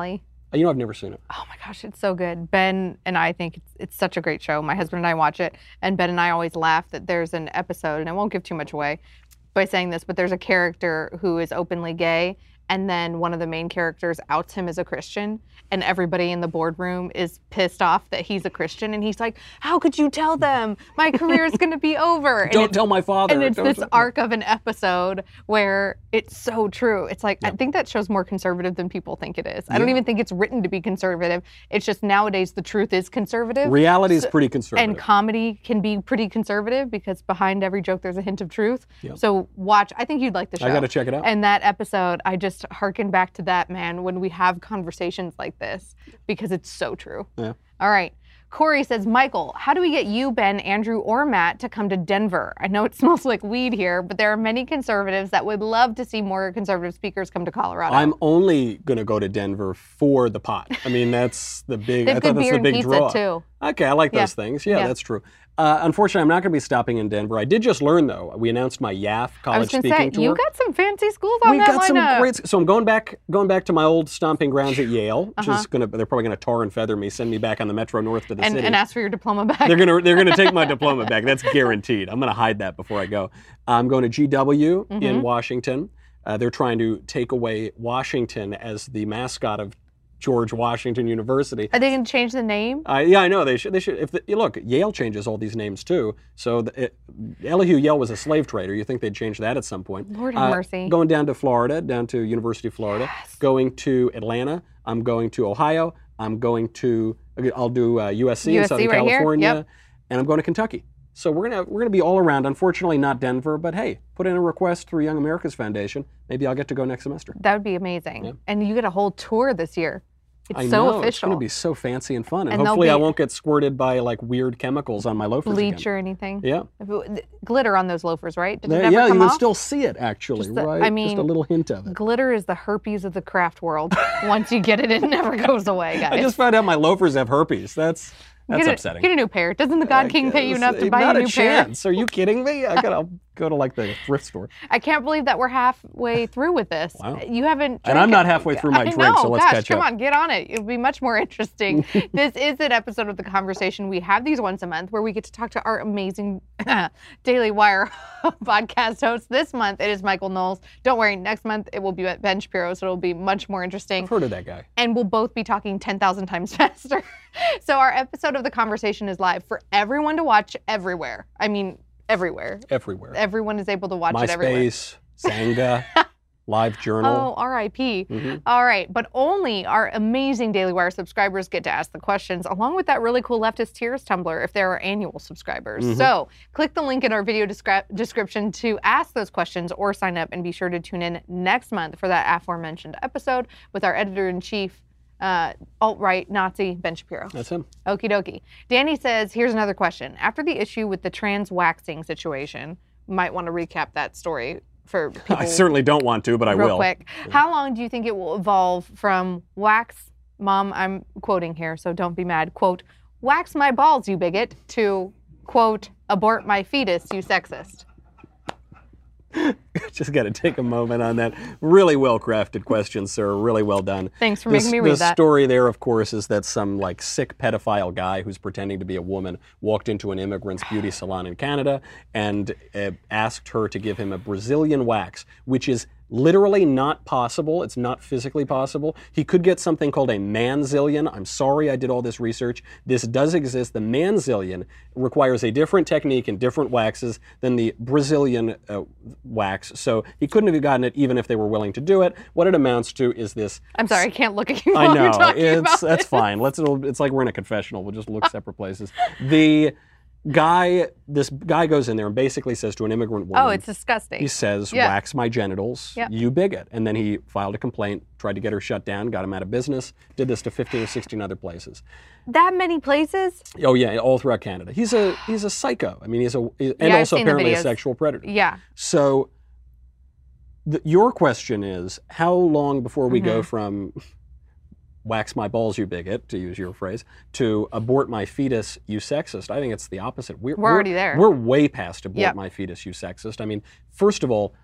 C: You know, I've never seen it.
B: Oh my gosh, it's so good. Ben and I think it's, it's such a great show. My husband and I watch it, and Ben and I always laugh that there's an episode, and I won't give too much away by saying this, but there's a character who is openly gay, and then one of the main characters outs him as a Christian, and everybody in the boardroom is pissed off that he's a Christian, and he's like, how could you tell them? My career is going to be over. And
C: Don't tell my father.
B: And it's
C: Don't
B: this
C: tell-
B: arc of an episode where it's so true. It's like,
C: Yeah.
B: I think that show's more conservative than people think it is. I don't
C: Yeah.
B: even think it's written to be conservative. It's just nowadays the truth is conservative.
C: Reality is pretty conservative.
B: And comedy can be pretty conservative because behind every joke there's a hint of truth.
C: Yeah.
B: So watch. I think you'd like the show.
C: I got to check it out.
B: And that episode, I just hearken back to that, man, when we have conversations like this, because it's so true.
C: Yeah.
B: All right. Corey says, Michael, how do we get you, Ben, Andrew, or Matt to come to Denver? I know it smells like weed here, but there are many conservatives that would love to see more conservative speakers come to Colorado.
C: I'm only going to go to Denver for the pot. I mean, that's the big,
B: They
C: I
B: have
C: thought
B: good
C: that's
B: beer
C: the
B: and
C: big
B: pizza,
C: draw.
B: too.
C: Okay, I like
B: Yeah.
C: those things. Yeah,
B: Yeah.
C: that's true. Uh, unfortunately, I'm not going to be stopping in Denver. I did just learn, though. We announced my Y A F
B: I was
C: college
B: going to
C: speaking
B: say,
C: tour.
B: you got some fancy schools on
C: we
B: that
C: got
B: lineup.
C: some great. So I'm going back, going back to my old stomping grounds at Yale, which
B: Uh-huh.
C: is gonna. They're probably gonna tar and feather me, send me back on the Metro North to the
B: and,
C: city.
B: and ask for your diploma back.
C: They're gonna they're gonna take my diploma back. That's guaranteed. I'm gonna hide that before I go. I'm going to G W
B: Mm-hmm.
C: in Washington. Uh, they're trying to take away Washington as the mascot of George Washington University.
B: Are they going to change the name?
C: Uh, yeah, I know they should. They should. If the, look, Yale changes all these names too. So the, it, Elihu Yale was a slave trader. You think they'd change that at some point?
B: Lord have
C: Uh,
B: mercy.
C: Going down to Florida, down to University of Florida. Going to Atlanta. I'm going to Ohio. I'm going to. I'll do uh, U S C in
B: U S C
C: Southern
B: right here,
C: California,
B: yep.
C: and I'm going to Kentucky. So we're gonna we're gonna be all around. Unfortunately, not Denver, but hey, put in a request through Young America's Foundation. Maybe I'll get to go next semester.
B: That would be amazing.
C: Yeah.
B: And you get a whole tour this year. It's
C: I
B: so
C: know,
B: official.
C: it's going to be so fancy and fun, and,
B: And they'll
C: hopefully I
B: be-
C: won't get squirted by like weird chemicals on my loafers
B: Bleach
C: again.
B: or anything.
C: Yeah.
B: Glitter on those loafers, right? Did it
C: There-
B: never
C: yeah,
B: come
C: you can
B: off?
C: still see it actually,
B: Just the-
C: right?
B: I
C: Just
B: mean,
C: a little hint of it.
B: Glitter is the herpes of the craft world. Once you get it, it never goes away, guys.
C: I just found out my loafers have herpes. That's that's
B: get a,
C: upsetting.
B: Get a new pair. Doesn't the God King pay you
C: Yes,
B: enough to buy
C: not
B: a new pair?
C: chance. Are you kidding me? I gotta go to like the thrift store.
B: I can't believe that we're halfway through with this.
C: Wow.
B: You haven't.
C: And I'm
B: drank
C: not
B: it.
C: halfway through my
B: I
C: drink,
B: know,
C: so let's
B: gosh,
C: catch
B: come
C: up.
B: on, get on it. It'll be much more interesting. This is an episode of The Conversation. We have these once a month where we get to talk to our amazing Daily Wire podcast hosts. This month it is Michael Knowles. Don't worry, next month it will be Ben Shapiro, so it'll be much more interesting.
C: I've heard of that guy.
B: And we'll both be talking ten thousand times faster. So our episode of The Conversation is live for everyone to watch everywhere. I mean, everywhere.
C: Everywhere.
B: Everyone is able to watch it everywhere.
C: MySpace, Zanga, Live
B: Oh,
C: Journal.
B: R I P
C: Mhm.
B: All right, but only our amazing Daily Wire subscribers get to ask the questions, along with that really cool Leftist Tears Tumblr if they're our annual subscribers.
C: Mhm.
B: So click the link in our video descri- description to ask those questions or sign up, and be sure to tune in next month for that aforementioned episode with our editor-in-chief, uh, alt-right Nazi Ben Shapiro.
C: That's him.
B: Okie dokie. Danny says, here's another question. After the issue with the trans waxing situation, might want to recap that story for people
C: I certainly don't want to, but I
B: real
C: will.
B: quick. How long do you think it will evolve from wax, mom, I'm quoting here, so don't be mad, quote, wax my balls, you bigot, to, quote, abort my fetus, you sexist?
C: Just got to take a moment on that. Really well crafted question, sir. Really well done.
B: Thanks for
C: This-
B: making me read
C: the
B: that.
C: story there, of course, is that some like sick pedophile guy who's pretending to be a woman walked into an immigrant's beauty salon in Canada and uh, asked her to give him a Brazilian wax, which is literally not possible. It's not physically possible. He could get something called a manzillion. I'm sorry I did all this research. This does exist. The manzillion requires a different technique and different waxes than the Brazilian uh, wax. So he couldn't have gotten it even if they were willing to do it. What it amounts to is this.
B: I'm sorry, I can't look at you
C: I
B: while
C: know
B: you're talking
C: it's
B: about
C: that's
B: it.
C: fine. Let's. It'll, it's like we're in a confessional. We'll just look separate places. The guy, this guy goes in there and basically says to an immigrant woman.
B: Oh, it's disgusting.
C: He says,
B: Yeah.
C: wax my genitals,
B: Yep.
C: you bigot. And then he filed a complaint, tried to get her shut down, got him out of business, did this to fifteen or sixteen other places.
B: That many places?
C: Oh yeah, all throughout Canada. He's a he's a psycho. I mean, he's a and
B: Yeah, I've
C: also
B: seen the
C: apparently a
B: videos.
C: sexual predator.
B: Yeah.
C: So the, your question is, how long before we
B: Mm-hmm.
C: go from wax my balls, you bigot, to use your phrase, to abort my fetus, you sexist? I think it's the opposite. We're,
B: We're already there.
C: We're way past abort
B: Yep.
C: my fetus, you sexist. I mean, first of all,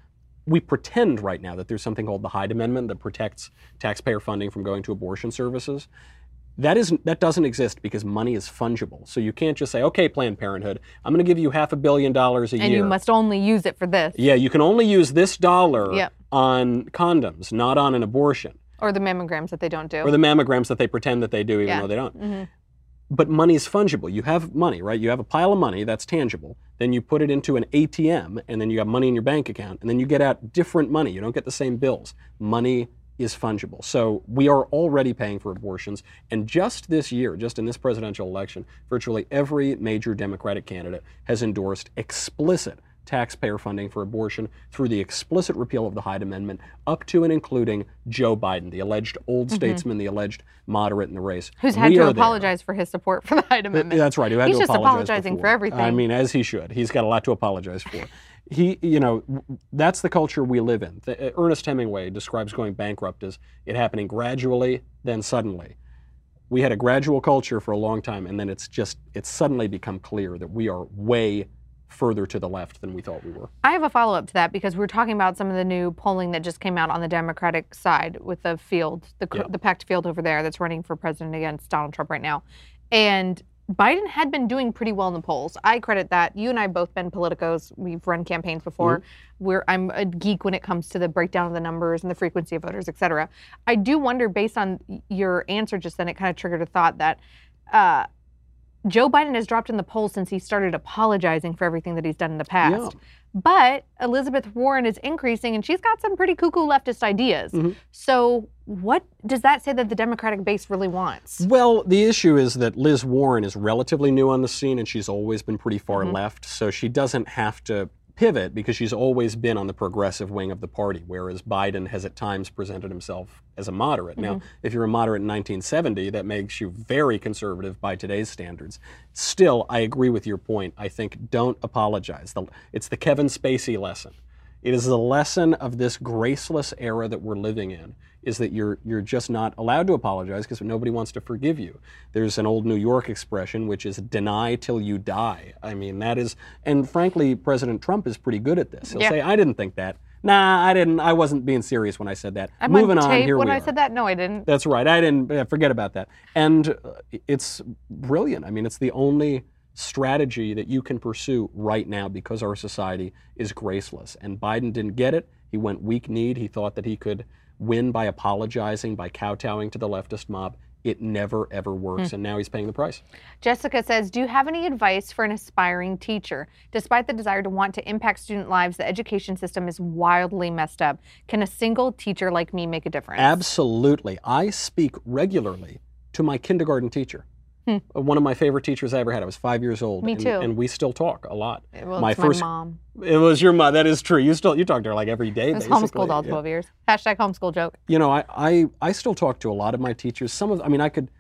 C: we pretend right now that there's something called the Hyde Amendment that protects taxpayer funding from going to abortion services. That isn't, that doesn't exist because money is fungible. So you can't just say, okay, Planned Parenthood, I'm going to give you half a billion dollars a
B: And
C: year.
B: you must only use it for this.
C: Yeah, you can only use this dollar
B: Yep.
C: on condoms, not on an abortion.
B: Or the mammograms that they don't do.
C: Or the mammograms that they pretend that they do even
B: Yeah.
C: though they don't.
B: Mhm.
C: But money is fungible. You have money, right? You have a pile of money that's tangible. Then you put it into an A T M, and then you have money in your bank account, and then you get out different money. You don't get the same bills. Money is fungible. So we are already paying for abortions. And just this year, just in this presidential election, virtually every major Democratic candidate has endorsed explicit taxpayer funding for abortion through the explicit repeal of the Hyde Amendment, up to and including Joe Biden, the alleged old
B: Mm-hmm.
C: statesman, the alleged moderate in the race.
B: Who's had
C: We
B: to
C: are there.
B: apologize for his support for the Hyde Amendment.
C: That's right. Who had
B: He's
C: to
B: just
C: apologize
B: apologizing
C: before.
B: for everything.
C: I mean, as he should. He's got a lot to apologize for. He, you know, w- that's the culture we live in. The, uh, Ernest Hemingway describes going bankrupt as it happening gradually, then suddenly. We had a gradual culture for a long time, and then it's just, it's suddenly become clear that we are way further to the left than we thought we were.
B: I have a follow-up to that because we're talking about some of the new polling that just came out on the Democratic side with the field, the,
C: Yeah.
B: the packed field over there that's running for president against Donald Trump right now. And Biden had been doing pretty well in the polls. I credit that. You and I have both been politicos. We've run campaigns before.
C: Mm-hmm.
B: We're, I'm a geek when it comes to the breakdown of the numbers and the frequency of voters, et cetera. I do wonder, based on your answer just then, it kind of triggered a thought that uh, Joe Biden has dropped in the polls since he started apologizing for everything that he's done in the past.
C: Yeah.
B: But Elizabeth Warren is increasing, and she's got some pretty cuckoo leftist ideas.
C: Mm-hmm.
B: So what does that say that the Democratic base really wants?
C: Well, the issue is that Liz Warren is relatively new on the scene, and she's always been pretty far
B: Mhm.
C: left, so she doesn't have to pivot because she's always been on the progressive wing of the party, whereas Biden has at times presented himself as a moderate. Now, if you're a moderate in nineteen seventy, that makes you very conservative by today's standards. Still, I agree with your point. I think don't apologize. The- It's the Kevin Spacey lesson. It is the lesson of this graceless era that we're living in, is that you're you're just not allowed to apologize because nobody wants to forgive you. There's an old New York expression, which is deny till you die. I mean, that is, and frankly, President Trump is pretty good at this. He'll
B: Yeah.
C: say, I didn't think that. Nah, I didn't. I wasn't being serious when I said that.
B: I'm
C: Moving
B: on
C: on,
B: tape
C: here
B: when
C: we
B: I
C: are.
B: said that. No, I didn't.
C: That's right. I didn't yeah, forget about that. And uh, it's brilliant. I mean, it's the only strategy that you can pursue right now because our society is graceless. And Biden didn't get it. He went weak-kneed. He thought that he could win by apologizing, by kowtowing to the leftist mob. It never, ever works. And now he's paying the price.
B: Jessica says, do you have any advice for an aspiring teacher? Despite the desire to want to impact student lives, the education system is wildly messed up. Can a single teacher like me make a difference?
C: Absolutely. I speak regularly to my kindergarten teacher.
B: Hmm.
C: Uh, One of my favorite teachers I ever had. I was five years old.
B: Me
C: and,
B: too.
C: And we still talk a lot.
B: Well,
C: my
B: it's
C: first,
B: my mom.
C: It was your mom. That is true. You still you talk to her like every day.
B: I was
C: basically.
B: homeschooled all
C: Yeah.
B: twelve years. Hashtag homeschool joke.
C: You know, I, I I still talk to a lot of my teachers. Some of, I mean, I could.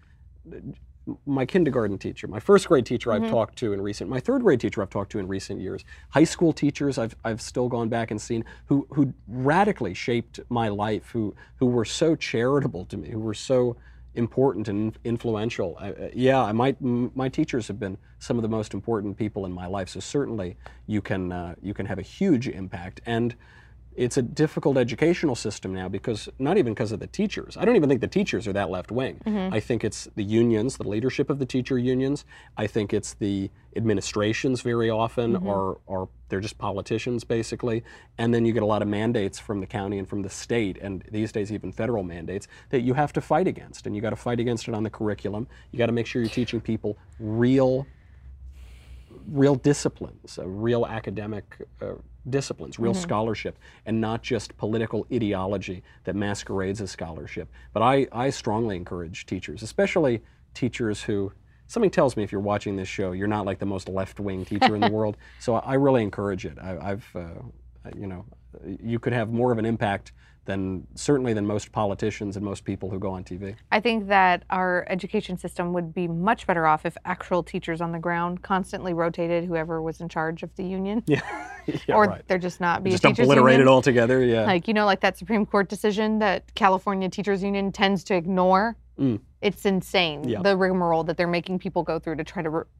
C: My kindergarten teacher, my first grade teacher, I've talked to in recent. My third grade teacher, I've talked to in recent years. High school teachers, I've I've still gone back and seen who who radically shaped my life. Who who were so charitable to me. Who were so important and influential. I, uh, yeah, I might. m- My teachers have been some of the most important people in my life. So certainly, you can uh, you can have a huge impact. And it's a difficult educational system now because not even because of the teachers. I don't even think the teachers are that left wing. I think it's the unions, the leadership of the teacher unions. I think it's the administrations very often are are they're just politicians basically. And then you get a lot of mandates from the county and from the state, and these days even federal mandates that you have to fight against. And you got to fight against it on the curriculum. You got to make sure you're teaching people real real disciplines, uh, real academic uh, disciplines, real scholarship, and not just political ideology that masquerades as scholarship. But I, I strongly encourage teachers, especially teachers who, something tells me if you're watching this show, you're not like the most left-wing teacher in the world. So I, I really encourage it. I, I've, uh, you know, you could have more of an impact than certainly than most politicians and most people who go on T V.
B: I think that our education system would be much better off if actual teachers on the ground constantly rotated whoever was in charge of the union.
C: Yeah, yeah
B: or
C: right.
B: they're just not be
C: Just
B: a teachers
C: obliterated
B: union.
C: altogether. Yeah.
B: Like, you know, like that Supreme Court decision that California Teachers Union tends to ignore.
C: Mm.
B: It's insane,
C: Yeah.
B: the rigmarole that they're making people go through to try to re-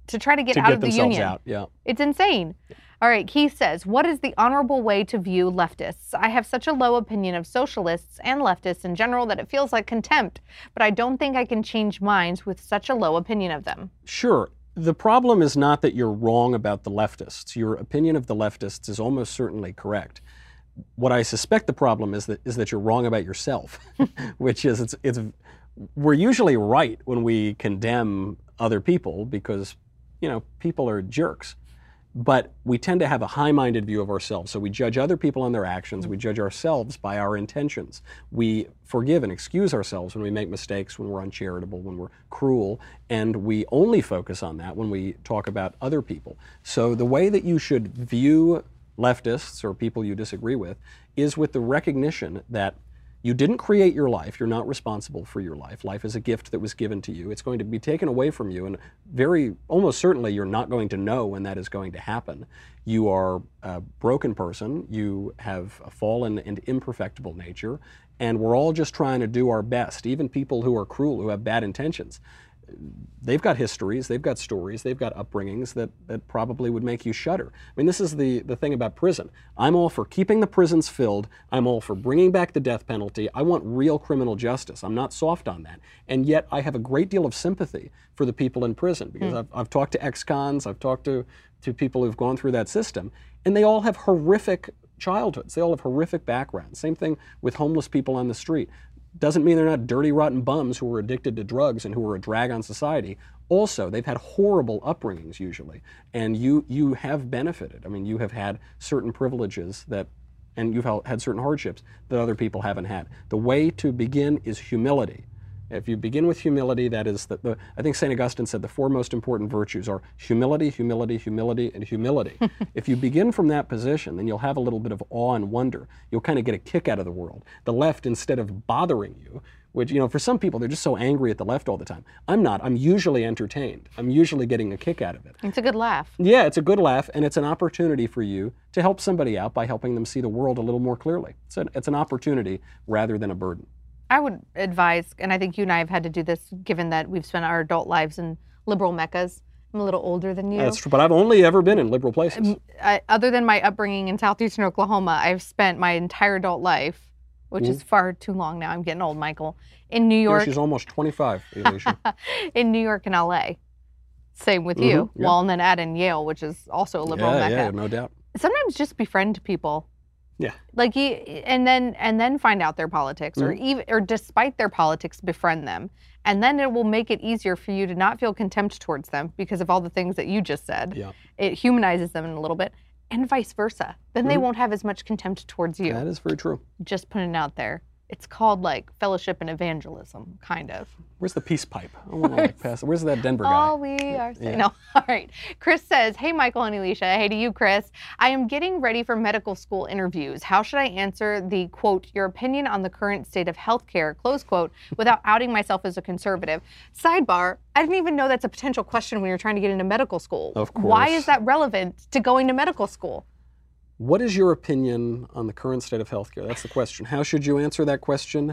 B: to try to get
C: to
B: out
C: get
B: of the
C: themselves
B: union.
C: out. Yeah.
B: It's insane. All right, Keith says, what is the honorable way to view leftists? I have such a low opinion of socialists and leftists in general that it feels like contempt, but I don't think I can change minds with such a low opinion of them.
C: Sure. The problem is not that you're wrong about the leftists. Your opinion of the leftists is almost certainly correct. What I suspect the problem is that is that you're wrong about yourself, which is it's it's we're usually right when we condemn other people because, you know, people are jerks. But we tend to have a high-minded view of ourselves. So we judge other people on their actions. We judge ourselves by our intentions. We forgive and excuse ourselves when we make mistakes, when we're uncharitable, when we're cruel. And we only focus on that when we talk about other people. So the way that you should view leftists or people you disagree with is with the recognition that you didn't create your life. You're not responsible for your life. Life is a gift that was given to you. It's going to be taken away from you, and very, almost certainly, you're not going to know when that is going to happen. You are a broken person. You have a fallen and imperfectible nature, and we're all just trying to do our best. Even people who are cruel, who have bad intentions, they've got histories, they've got stories, they've got upbringings that, that probably would make you shudder. I mean, this is the, the thing about prison. I'm all for keeping the prisons filled. I'm all for bringing back the death penalty. I want real criminal justice. I'm not soft on that. And yet I have a great deal of sympathy for the people in prison because mm. I've, I've talked to ex-cons, I've talked to, to people who've gone through that system, and they all have horrific childhoods. They all have horrific backgrounds. Same thing with homeless people on the street. Doesn't mean they're not dirty, rotten bums who are addicted to drugs and who are a drag on society. Also, they've had horrible upbringings usually, and you you have benefited. I mean, you have had certain privileges that, and you've had certain hardships that other people haven't had. The way to begin is humility. If you begin with humility, that is, the, the I think Saint Augustine said the four most important virtues are humility, humility, humility, and humility. If you begin from that position, then you'll have a little bit of awe and wonder. You'll kind of get a kick out of the world. The left, instead of bothering you, which, you know, for some people, they're just so angry at the left all the time. I'm not. I'm usually entertained. I'm usually getting a kick out of it.
B: It's a good laugh.
C: Yeah, it's a good laugh, and it's an opportunity for you to help somebody out by helping them see the world a little more clearly. It's an, it's an opportunity rather than a burden.
B: I would advise, and I think you and I have had to do this given that we've spent our adult lives in liberal meccas. I'm a little older than you.
C: That's true, but I've only ever been in liberal places.
B: I, other than my upbringing in southeastern Oklahoma, I've spent my entire adult life, which mm. is far too long now. I'm getting old, Michael. In New York.
C: Yeah, she's almost twenty-five, Alicia.
B: In New York and L A. Same with
C: mm-hmm,
B: you.
C: yeah.
B: Well, and then add in Yale, which is also a liberal
C: yeah,
B: mecca.
C: Yeah, no doubt.
B: Sometimes just befriend people.
C: Yeah.
B: Like you, and then and then find out their politics, mm-hmm. or even or despite their politics, befriend them, and then it will make it easier for you to not feel contempt towards them because of all the things that you just said.
C: Yeah.
B: It humanizes them in a little bit, and vice versa. Then mm-hmm. they won't have as much contempt towards you.
C: That is very true.
B: Just putting it out there. It's called like fellowship and evangelism, kind of.
C: Where's the peace pipe? I want to like pass. Where's that Denver guy?
B: All we are saying. Yeah. No. All right. Chris says, hey, Michael and Alicia. Hey to you, Chris. I am getting ready for medical school interviews. How should I answer the, quote, your opinion on the current state of healthcare, close quote, without outing myself as a conservative? Sidebar, I didn't even know that's a potential question when you're trying to get into medical school.
C: Of course.
B: Why is that relevant to going to medical school?
C: What is your opinion on the current state of healthcare? That's the question. How should you answer that question?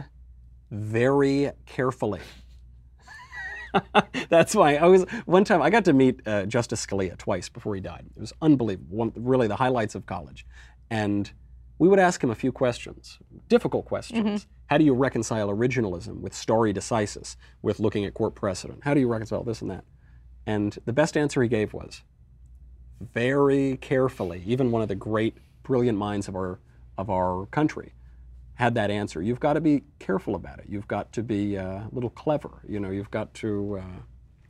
C: Very carefully. That's why I was, one time I got to meet uh, Justice Scalia twice before he died. It was unbelievable, one, really the highlights of college. And we would ask him a few questions, difficult questions. Mm-hmm. How do you reconcile originalism with stare decisis, with looking at court precedent? How do you reconcile this and that? And the best answer he gave was, very carefully, even one of the great, brilliant minds of our of our country had that answer. You've got to be careful about it. You've got to be uh, a little clever. You know, you've got to uh,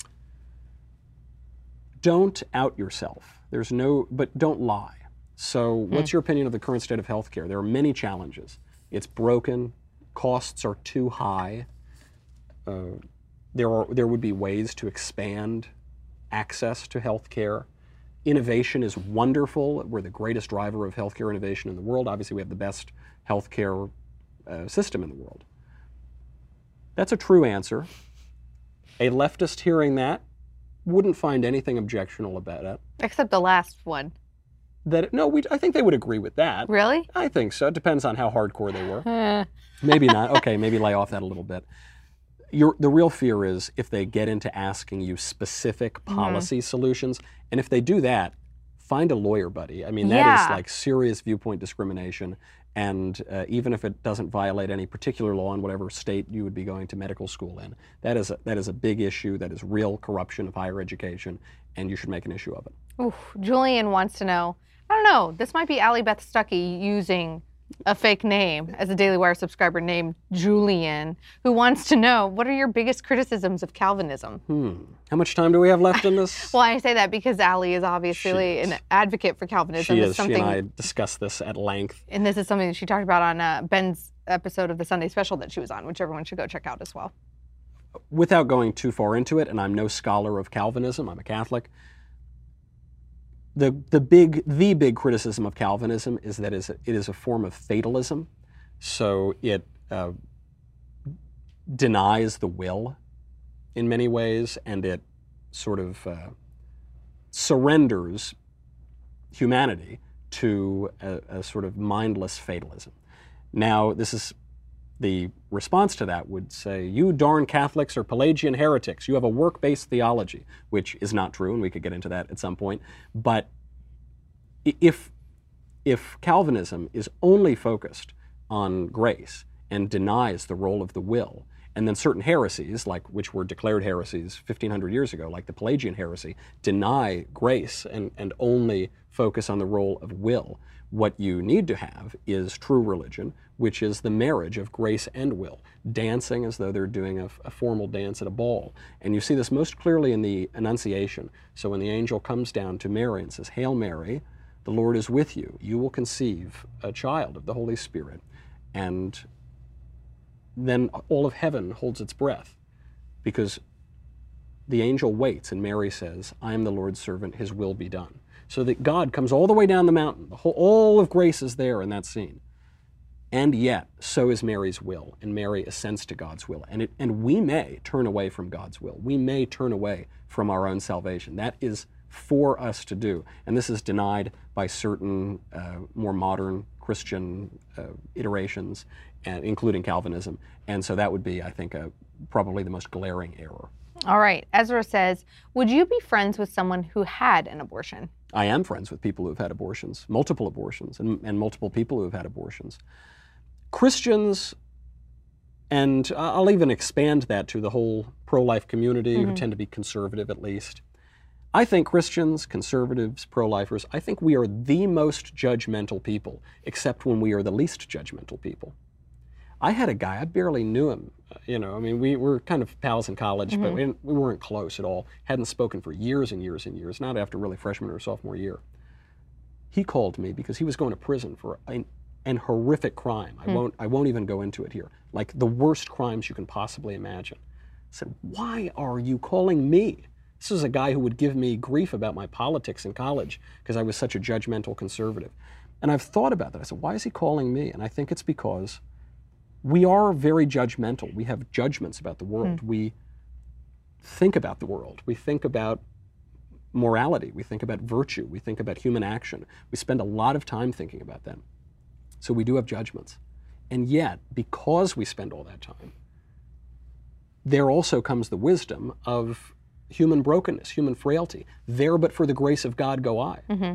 C: don't out yourself. There's no, but don't lie. So, what's mm. your opinion of the current state of healthcare? There are many challenges. It's broken. Costs are too high. Uh, there are there would be ways to expand access to healthcare. Innovation is wonderful. We're the greatest driver of healthcare innovation in the world. Obviously, we have the best healthcare uh, system in the world. That's a true answer. A leftist hearing that wouldn't find anything objectionable about it.
B: Except the last one.
C: That no, we I think they would agree with that.
B: Really?
C: I think so. It depends on how hardcore they were. Maybe not. Okay, maybe lay off that a little bit. Your, the real fear is if they get into asking you specific policy mm-hmm. solutions, and if they do that, find a lawyer, buddy. I mean, that yeah. is like serious viewpoint discrimination, and uh, even if it doesn't violate any particular law in whatever state you would be going to medical school in, that is a, that is a big issue. That is real corruption of higher education, and you should make an issue of it.
B: Oof, Julian wants to know, I don't know, this might be Allie Beth Stuckey using a fake name as a Daily Wire subscriber named Julian, who wants to know, what are your biggest criticisms of Calvinism?
C: Hmm. How much time do we have left in this?
B: Well, I say that because Allie is obviously an advocate for Calvinism.
C: She is. She and I discussed this at length.
B: And this is something that she talked about on uh, Ben's episode of the Sunday Special that she was on, which everyone should go check out as well.
C: Without going too far into it, and I'm no scholar of Calvinism, I'm a Catholic, The the big the big criticism of Calvinism is that it is a form of fatalism, so it uh, denies the will in many ways, and it sort of uh, surrenders humanity to a, a sort of mindless fatalism. Now, this is the response to that would say, you darn Catholics are Pelagian heretics. You have a work-based theology, which is not true, and we could get into that at some point. But if, if Calvinism is only focused on grace and denies the role of the will, and then certain heresies, like which were declared heresies fifteen hundred years ago, like the Pelagian heresy, deny grace and, and only focus on the role of will, what you need to have is true religion, which is the marriage of grace and will, dancing as though they're doing a, a formal dance at a ball. And you see this most clearly in the Annunciation. So when the angel comes down to Mary and says, Hail Mary, the Lord is with you. You will conceive a child of the Holy Spirit. And then all of heaven holds its breath, because the angel waits and Mary says, I am the Lord's servant, his will be done. So that God comes all the way down the mountain. The whole, all of grace is there in that scene. And yet, so is Mary's will, and Mary assents to God's will. And, it, and we may turn away from God's will. We may turn away from our own salvation. That is for us to do. And this is denied by certain uh, more modern Christian uh, iterations, and including Calvinism. And so that would be, I think, a, probably the most glaring error.
B: All right. Ezra says, would you be friends with someone who had an abortion?
C: I am friends with people who have had abortions, multiple abortions, and, and multiple people who have had abortions. Christians, and I'll even expand that to the whole pro-life community, mm-hmm. who tend to be conservative at least. I think Christians, conservatives, pro-lifers, I think we are the most judgmental people, except when we are the least judgmental people. I had a guy, I barely knew him, you know, I mean, we were kind of pals in college, mm-hmm. but we, didn't, we weren't close at all. Hadn't spoken for years and years and years, not after really freshman or sophomore year. He called me because he was going to prison for an, an horrific crime. I, mm. won't, I won't even go into it here. Like the worst crimes you can possibly imagine. I said, why are you calling me? This is a guy who would give me grief about my politics in college because I was such a judgmental conservative. And I've thought about that. I said, why is he calling me? And I think it's because we are very judgmental. We have judgments about the world. Mm. We think about the world. We think about morality. We think about virtue. We think about human action. We spend a lot of time thinking about them. So we do have judgments. And yet, because we spend all that time, there also comes the wisdom of human brokenness, human frailty. There but for the grace of God go I. Mm-hmm.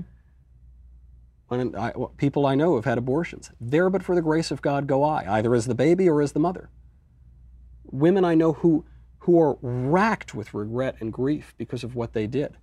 C: When I, well, people I know have had abortions. There but for the grace of God go I, either as the baby or as the mother. Women I know who, who are racked with regret and grief because of what they did.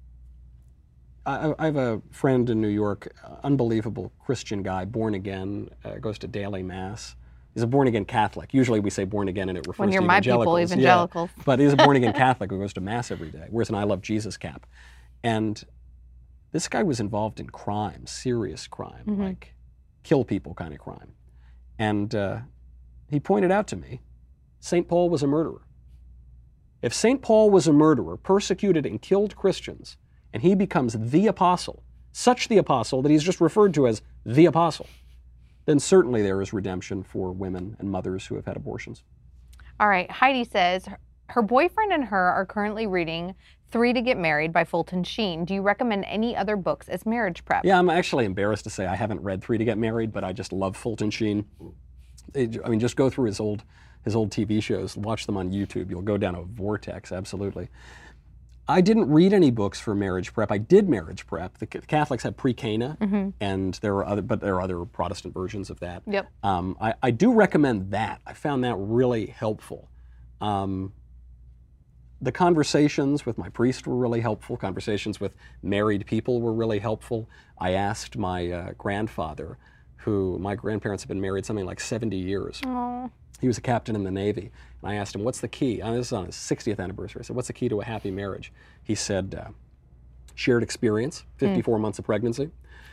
C: I, I have a friend in New York, uh, unbelievable Christian guy, born again, uh, goes to daily mass. He's a born-again Catholic. Usually we say born again and it refers
B: when you're
C: to
B: my
C: evangelicals.
B: People, evangelicals.
C: Yeah, but he's a born-again Catholic who goes to mass every day, wears an I Love Jesus cap. And this guy was involved in crime, serious crime, mm-hmm. like kill people kind of crime. And uh, he pointed out to me, Saint Paul was a murderer. If Saint Paul was a murderer, persecuted and killed Christians, and he becomes the apostle, such the apostle that he's just referred to as the apostle, then certainly there is redemption for women and mothers who have had abortions.
B: All right, Heidi says, her boyfriend and her are currently reading Three to Get Married by Fulton Sheen. Do you recommend any other books as marriage prep?
C: Yeah, I'm actually embarrassed to say I haven't read Three to Get Married, but I just love Fulton Sheen. I mean, just go through his old his old T V shows. Watch them on YouTube. You'll go down a vortex, absolutely. I didn't read any books for marriage prep. I did marriage prep. The Catholics have pre-Cana, mm-hmm. and there are other, but there are other Protestant versions of that.
B: Yep.
C: Um, I, I do recommend that. I found that really helpful. Um, the conversations with my priest were really helpful. Conversations with married people were really helpful. I asked my uh, grandfather, who my grandparents have been married something like seventy years.
B: Aww.
C: He was a captain in the Navy. And I asked him, what's the key? And this is on his sixtieth anniversary. I said, what's the key to a happy marriage? He said, uh, shared experience, fifty-four mm. months of pregnancy,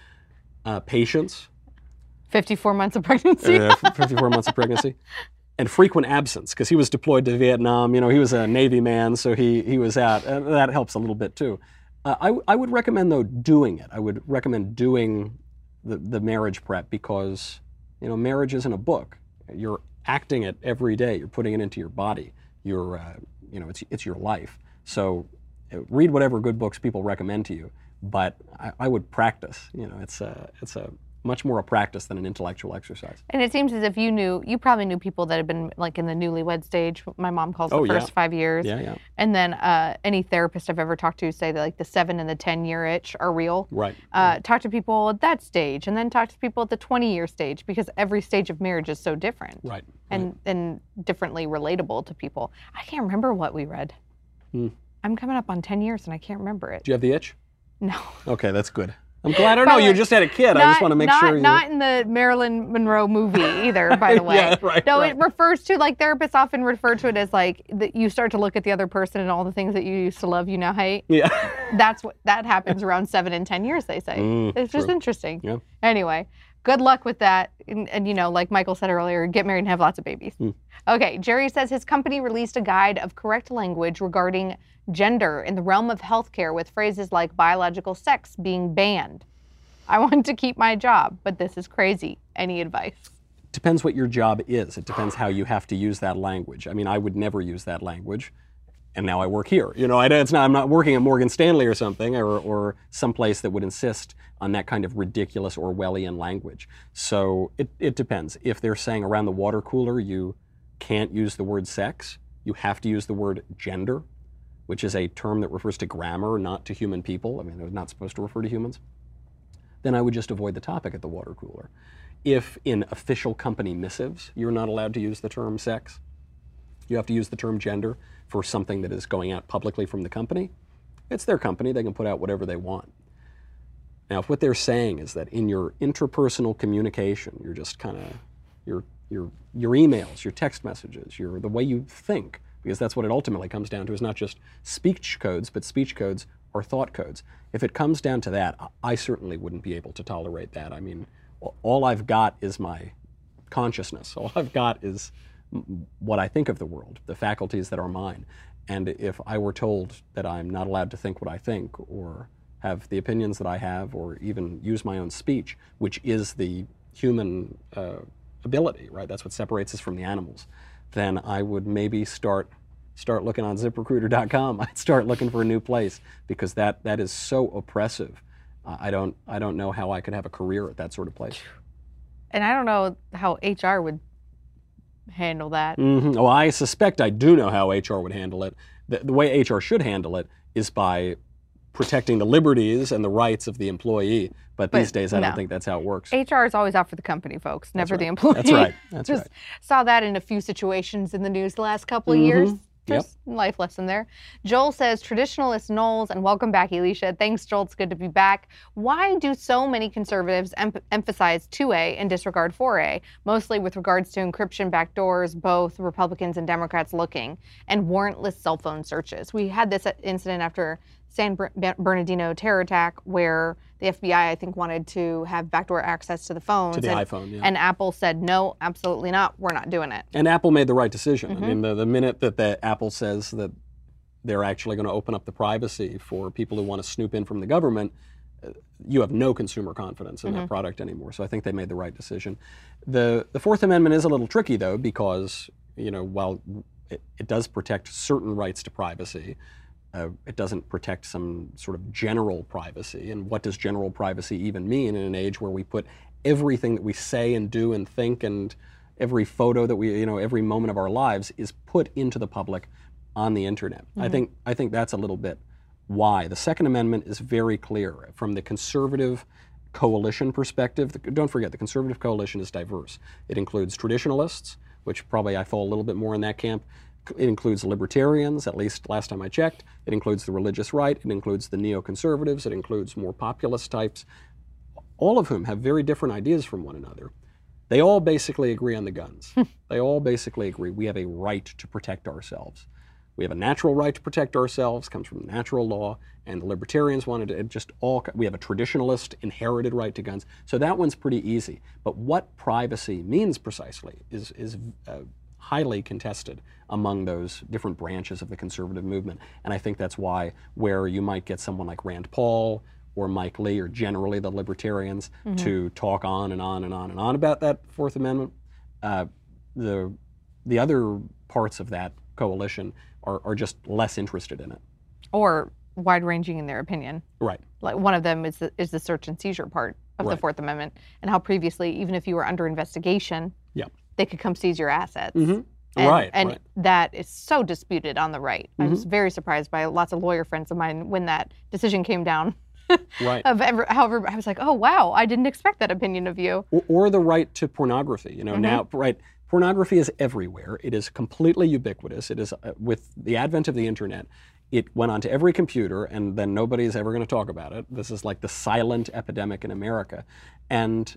C: uh, patience.
B: fifty-four months of pregnancy?
C: uh, fifty-four months of pregnancy. And frequent absence, because he was deployed to Vietnam. You know, he was a Navy man, so he, he was out. Uh, that helps a little bit, too. Uh, I, I would recommend, though, doing it. I would recommend doing the, the marriage prep because, you know, marriage isn't a book. You're acting it every day. You're putting it into your body. You're, uh, you know, it's it's your life. So uh, read whatever good books people recommend to you, but I, I would practice. You know, it's a it's a much more a practice than an intellectual exercise.
B: And it seems as if you knew, you probably knew people that had been like in the newlywed stage. My mom calls
C: oh,
B: the first
C: yeah.
B: five years.
C: Yeah, yeah.
B: And then uh, any therapist I've ever talked to say that like the seven and the ten year itch are real.
C: Right.
B: Uh,
C: right.
B: Talk to people at that stage, and then talk to people at the twenty year stage, because every stage of marriage is so different.
C: Right.
B: And
C: right.
B: and differently relatable to people. I can't remember what we read.
C: Hmm.
B: I'm coming up on ten years and I can't remember it.
C: Do you have the itch?
B: No.
C: Okay, that's good. I'm glad. I don't know. You just had a kid.
B: Not,
C: I just want to make
B: not,
C: sure. You...
B: Not in the Marilyn Monroe movie either, by the way.
C: yeah, right.
B: No,
C: right.
B: it refers to, like, therapists often refer to it as like that you start to look at the other person and all the things that you used to love, you now hate.
C: Yeah.
B: That's what that happens around seven and ten years. They say
C: Mm,
B: it's just
C: true.
B: interesting.
C: Yeah.
B: Anyway, good luck with that, and, and you know, like Michael said earlier, get married and have lots of babies.
C: Mm.
B: Okay, Jerry says his company released a guide of correct language regarding gender in the realm of healthcare with phrases like biological sex being banned. I want to keep my job, but this is crazy. Any advice?
C: Depends what your job is. It depends how you have to use that language. I mean, I would never use that language, and now I work here. You know, I, it's not, I'm not working at Morgan Stanley or something, or, or someplace that would insist on that kind of ridiculous Orwellian language. So it, it depends. If they're saying around the water cooler you can't use the word sex, you have to use the word gender, which is a term that refers to grammar, not to human people. I mean, they're not supposed to refer to humans. Then I would just avoid the topic at the water cooler. If in official company missives, you're not allowed to use the term sex, you have to use the term gender for something that is going out publicly from the company, it's their company, they can put out whatever they want. Now, if what they're saying is that in your interpersonal communication, you're just kind of, your, your, your emails, your text messages, your, the way you think, because that's what it ultimately comes down to, is not just speech codes, but speech codes or thought codes. If it comes down to that, I certainly wouldn't be able to tolerate that. I mean, all I've got is my consciousness. All I've got is what I think of the world, the faculties that are mine. And if I were told that I'm not allowed to think what I think, or have the opinions that I have, or even use my own speech, which is the human uh, ability, right? That's what separates us from the animals. Then I would maybe start start looking on zip recruiter dot com. I'd start looking for a new place, because that that is so oppressive. Uh, I don't I don't know how I could have a career at that sort of place.
B: And I don't know how H R would handle that.
C: Mm-hmm. Oh, I suspect I do know how H R would handle it. The, the way H R should handle it is by protecting the liberties and the rights of the employee. But, but these days, I no. don't think that's how it works.
B: H R is always out for the company, folks, never
C: right.
B: the employee.
C: That's right. That's
B: Just
C: right.
B: Saw that in a few situations in the news the last couple of
C: Mm-hmm.
B: years. Just
C: Yep.
B: life lesson there. Joel says, traditionalist Knowles, and welcome back, Elisha. Thanks, Joel. It's good to be back. Why do so many conservatives em- emphasize two A and disregard four A, mostly with regards to encryption backdoors, both Republicans and Democrats looking, and warrantless cell phone searches? We had this incident after San Bernardino terror attack where the F B I, I think, wanted to have backdoor access to the phones.
C: To the
B: and,
C: iPhone, yeah.
B: And Apple said, no, absolutely not. We're not doing it.
C: And Apple made the right decision.
B: Mm-hmm.
C: I mean, the, the minute that the Apple says that they're actually going to open up the privacy for people who want to snoop in from the government, uh, you have no consumer confidence in
B: Mm-hmm.
C: that product anymore. So I think they made the right decision. The the Fourth Amendment is a little tricky, though, because, you know, while it, it does protect certain rights to privacy, Uh, it doesn't protect some sort of general privacy. And what does general privacy even mean in an age where we put everything that we say and do and think and every photo that we, you know, every moment of our lives is put into the public on the internet. Mm-hmm. I think I think that's a little bit why. The Second Amendment is very clear from the conservative coalition perspective. Don't forget, the conservative coalition is diverse. It includes traditionalists, which probably I fall a little bit more in that camp. It includes libertarians, at least last time I checked. It includes the religious right. It includes the neoconservatives. It includes more populist types, all of whom have very different ideas from one another. They all basically agree on the guns. They all basically agree we have a right to protect ourselves. We have a natural right to protect ourselves, comes from natural law, and the libertarians wanted to, it just all, we have a traditionalist inherited right to guns. So that one's pretty easy. But what privacy means precisely is, is uh, highly contested among those different branches of the conservative movement. And I think that's why where you might get someone like Rand Paul or Mike Lee or generally the libertarians mm-hmm. to talk on and on and on and on about that Fourth Amendment, uh, the, the other parts of that coalition Are, are just less interested in it.
B: Or wide-ranging in their opinion.
C: Right.
B: Like one of them is the, is the search and seizure part of right. the Fourth Amendment, and how previously, even if you were under investigation,
C: yeah.
B: they could come seize your assets.
C: Mm-hmm.
B: And,
C: right.
B: And
C: right.
B: that is so disputed on the right.
C: Mm-hmm.
B: I was very surprised by lots of lawyer friends of mine when that decision came down.
C: Right.
B: Of ever, however, I was like, oh wow, I didn't expect that opinion of you.
C: Or, or the right to pornography. You know, mm-hmm. now, right. Pornography is everywhere. It is completely ubiquitous. It is, uh, with the advent of the internet, it went onto every computer, and then nobody's ever going to talk about it. This is like the silent epidemic in America. And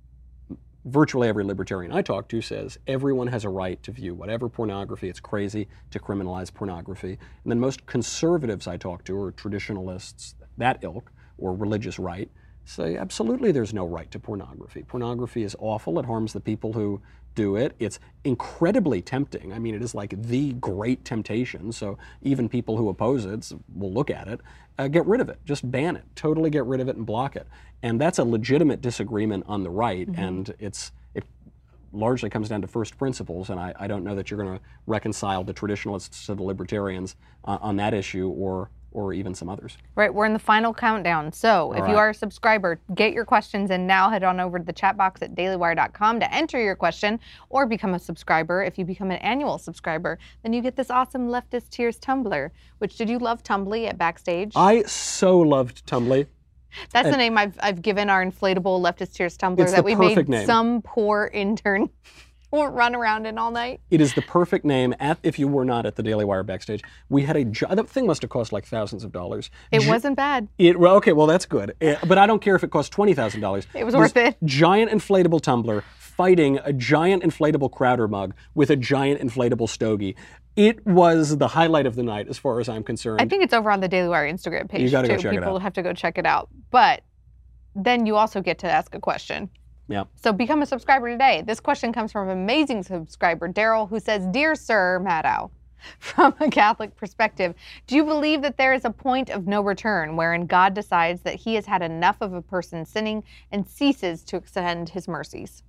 C: virtually every libertarian I talk to says everyone has a right to view whatever pornography. It's crazy to criminalize pornography. And then most conservatives I talk to, or traditionalists, that ilk, or religious right, say absolutely there's no right to pornography. Pornography is awful. It harms the people who do it. It's incredibly tempting. I mean, it is like the great temptation. So even people who oppose it will look at it. Uh, get rid of it. Just ban it. Totally get rid of it and block it. And that's a legitimate disagreement on the right. Mm-hmm. And it's it largely comes down to first principles. And I, I don't know that you're going to reconcile the traditionalists to the libertarians uh, on that issue, or or even some others.
B: Right, we're in the final countdown. So All if right. you are a subscriber, get your questions in now. Head on over to the chat box at daily wire dot com to enter your question, or become a subscriber. If you become an annual subscriber, then you get this awesome Leftist Tears tumbler. Which, did you love Tumbly at Backstage?
C: I so loved Tumbly.
B: That's and the name I've, I've given our inflatable Leftist Tears tumbler that we made name. Some poor intern will run around in all night.
C: It is the perfect name. At, if you were not at the Daily Wire Backstage, we had a that thing must have cost like thousands of dollars.
B: It Gi- wasn't bad.
C: It well, okay, well that's good. Uh, but I don't care if it cost twenty thousand dollars.
B: It was worth it.
C: Giant inflatable tumbler fighting a giant inflatable Crowder mug with a giant inflatable stogie. It was the highlight of the night, as far as I'm concerned.
B: I think it's over on the Daily Wire Instagram page.
C: You gotta
B: too.
C: go check
B: People
C: it out.
B: have to go check it out. But then you also get to ask a question.
C: Yeah.
B: So become a subscriber today. This question comes from an amazing subscriber, Daryl, who says, "Dear Sir Maddow, from a Catholic perspective, do you believe that there is a point of no return wherein God decides that he has had enough of a person sinning and ceases to extend his mercies?"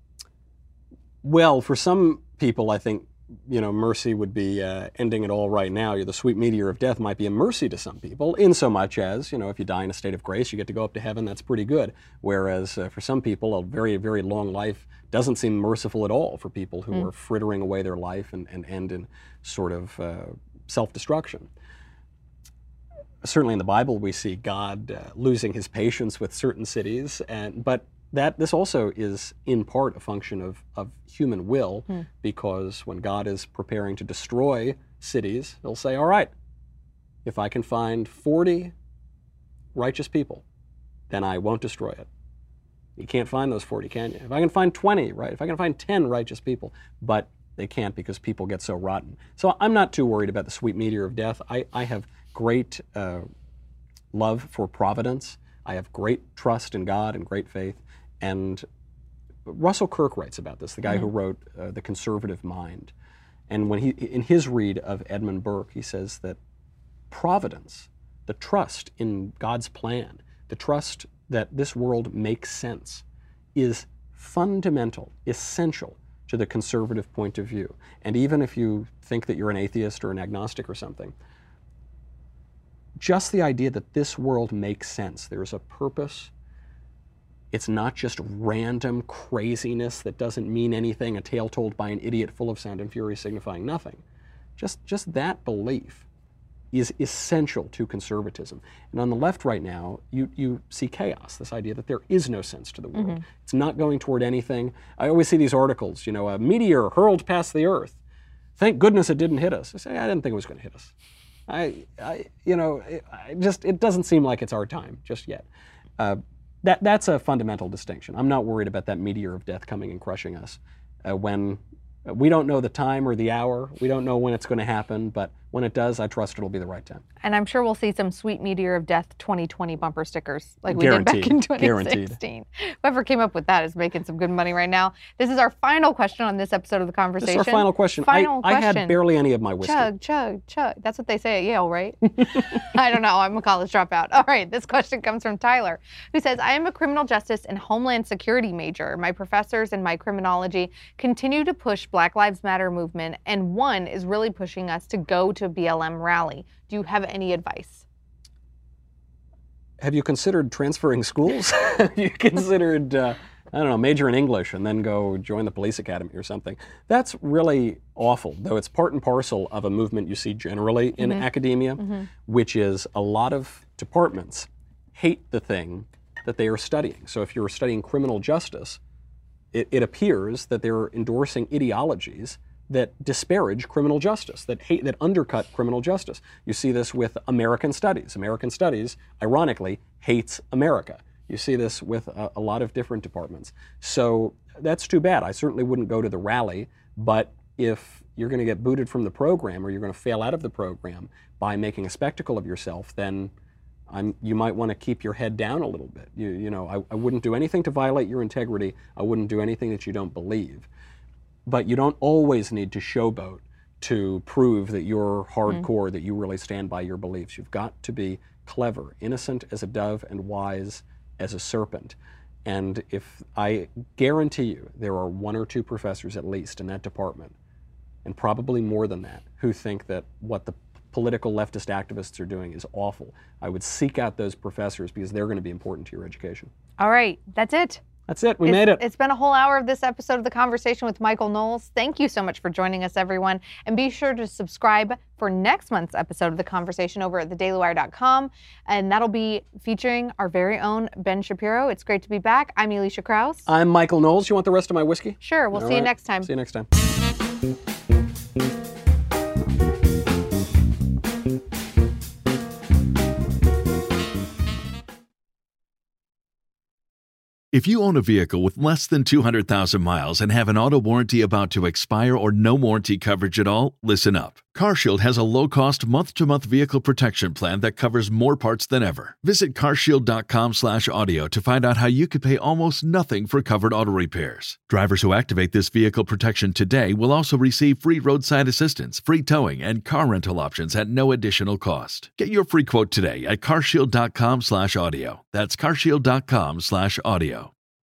C: Well, for some people, I think, you know, mercy would be uh, ending it all right now. The sweet meteor of death might be a mercy to some people, in so much as, you know, if you die in a state of grace, you get to go up to heaven. That's pretty good. Whereas uh, for some people, a very, very long life doesn't seem merciful at all for people who mm. are frittering away their life and, and end in sort of uh, self-destruction. Certainly in the Bible, we see God uh, losing his patience with certain cities, and but that this also is in part a function of, of human will, hmm. because when God is preparing to destroy cities, he'll say, all right, if I can find forty righteous people, then I won't destroy it. You can't find those forty, can you? If I can find twenty, right? If I can find ten righteous people, but they can't because people get so rotten. So I'm not too worried about the sweet meteor of death. I, I have great uh, love for providence. I have great trust in God and great faith. And Russell Kirk writes about this, the guy mm-hmm. who wrote uh, The Conservative Mind. And when he, in his read of Edmund Burke, he says that providence, the trust in God's plan, the trust that this world makes sense, is fundamental, essential to the conservative point of view. And even if you think that you're an atheist or an agnostic or something, just the idea that this world makes sense, there is a purpose, It's not just random craziness that doesn't mean anything, a tale told by an idiot full of sound and fury signifying nothing. Just, just that belief is essential to conservatism. And on the left right now, you, you see chaos, this idea that there is no sense to the world. Mm-hmm. It's not going toward anything. I always see these articles, you know, a meteor hurled past the Earth. Thank goodness it didn't hit us. I say, I didn't think it was going to hit us. I, I you know, it, I just, it doesn't seem like it's our time just yet. Uh, that, that's a fundamental distinction. I'm not worried about that meteor of death coming and crushing us uh, when uh, we don't know the time or the hour. We don't know when it's going to happen, but when it does, I trust it'll be the right time.
B: And I'm sure we'll see some sweet meteor of death twenty twenty bumper stickers like we
C: Guaranteed.
B: did back in twenty sixteen.
C: Guaranteed.
B: Whoever came up with that is making some good money right now. This is our final question on this episode of The Conversation.
C: This is our final question.
B: Final
C: I,
B: question.
C: I had barely any of my whiskey.
B: Chug, chug, chug. That's what they say at Yale, right? I don't know. I'm a college dropout. All right. This question comes from Tyler, who says, I am a criminal justice and homeland security major. My professors in my criminology continue to push Black Lives Matter movement, and one is really pushing us to go to a B L M rally. Do you have any advice?
C: Have you considered transferring schools? Have you considered, uh, I don't know, major in English and then go join the police academy or something? That's really awful, though it's part and parcel of a movement you see generally in mm-hmm. academia, mm-hmm. which is a lot of departments hate the thing that they are studying. So if you're studying criminal justice, it, it appears that they're endorsing ideologies that disparage criminal justice, that hate, that undercut criminal justice. You see this with American Studies. American Studies, ironically, hates America. You see this with a, a lot of different departments. So that's too bad. I certainly wouldn't go to the rally, but if you're going to get booted from the program or you're going to fail out of the program by making a spectacle of yourself, then I'm, you might want to keep your head down a little bit. You, you know, I, I wouldn't do anything to violate your integrity. I wouldn't do anything that you don't believe. But you don't always need to showboat to prove that you're hardcore, mm. that you really stand by your beliefs. You've got to be clever, innocent as a dove and wise as a serpent. And if I guarantee you there are one or two professors at least in that department, and probably more than that, who think that what the political leftist activists are doing is awful, I would seek out those professors because they're going to be important to your education.
B: All right, that's it.
C: That's it. We
B: it's,
C: made it.
B: It's been a whole hour of this episode of The Conversation with Michael Knowles. Thank you so much for joining us, everyone. And be sure to subscribe for next month's episode of The Conversation over at the daily wire dot com. And that'll be featuring our very own Ben Shapiro. It's great to be back. I'm Alicia Krause.
C: I'm Michael Knowles. You want the rest of my whiskey?
B: Sure. We'll
C: All
B: see
C: right.
B: you next time.
C: See you next time.
D: If you own a vehicle with less than two hundred thousand miles and have an auto warranty about to expire or no warranty coverage at all, listen up. CarShield has a low-cost month-to-month vehicle protection plan that covers more parts than ever. Visit carshield.com slash audio to find out how you could pay almost nothing for covered auto repairs. Drivers who activate this vehicle protection today will also receive free roadside assistance, free towing, and car rental options at no additional cost. Get your free quote today at carshield.com slash audio. That's carshield.com slash audio.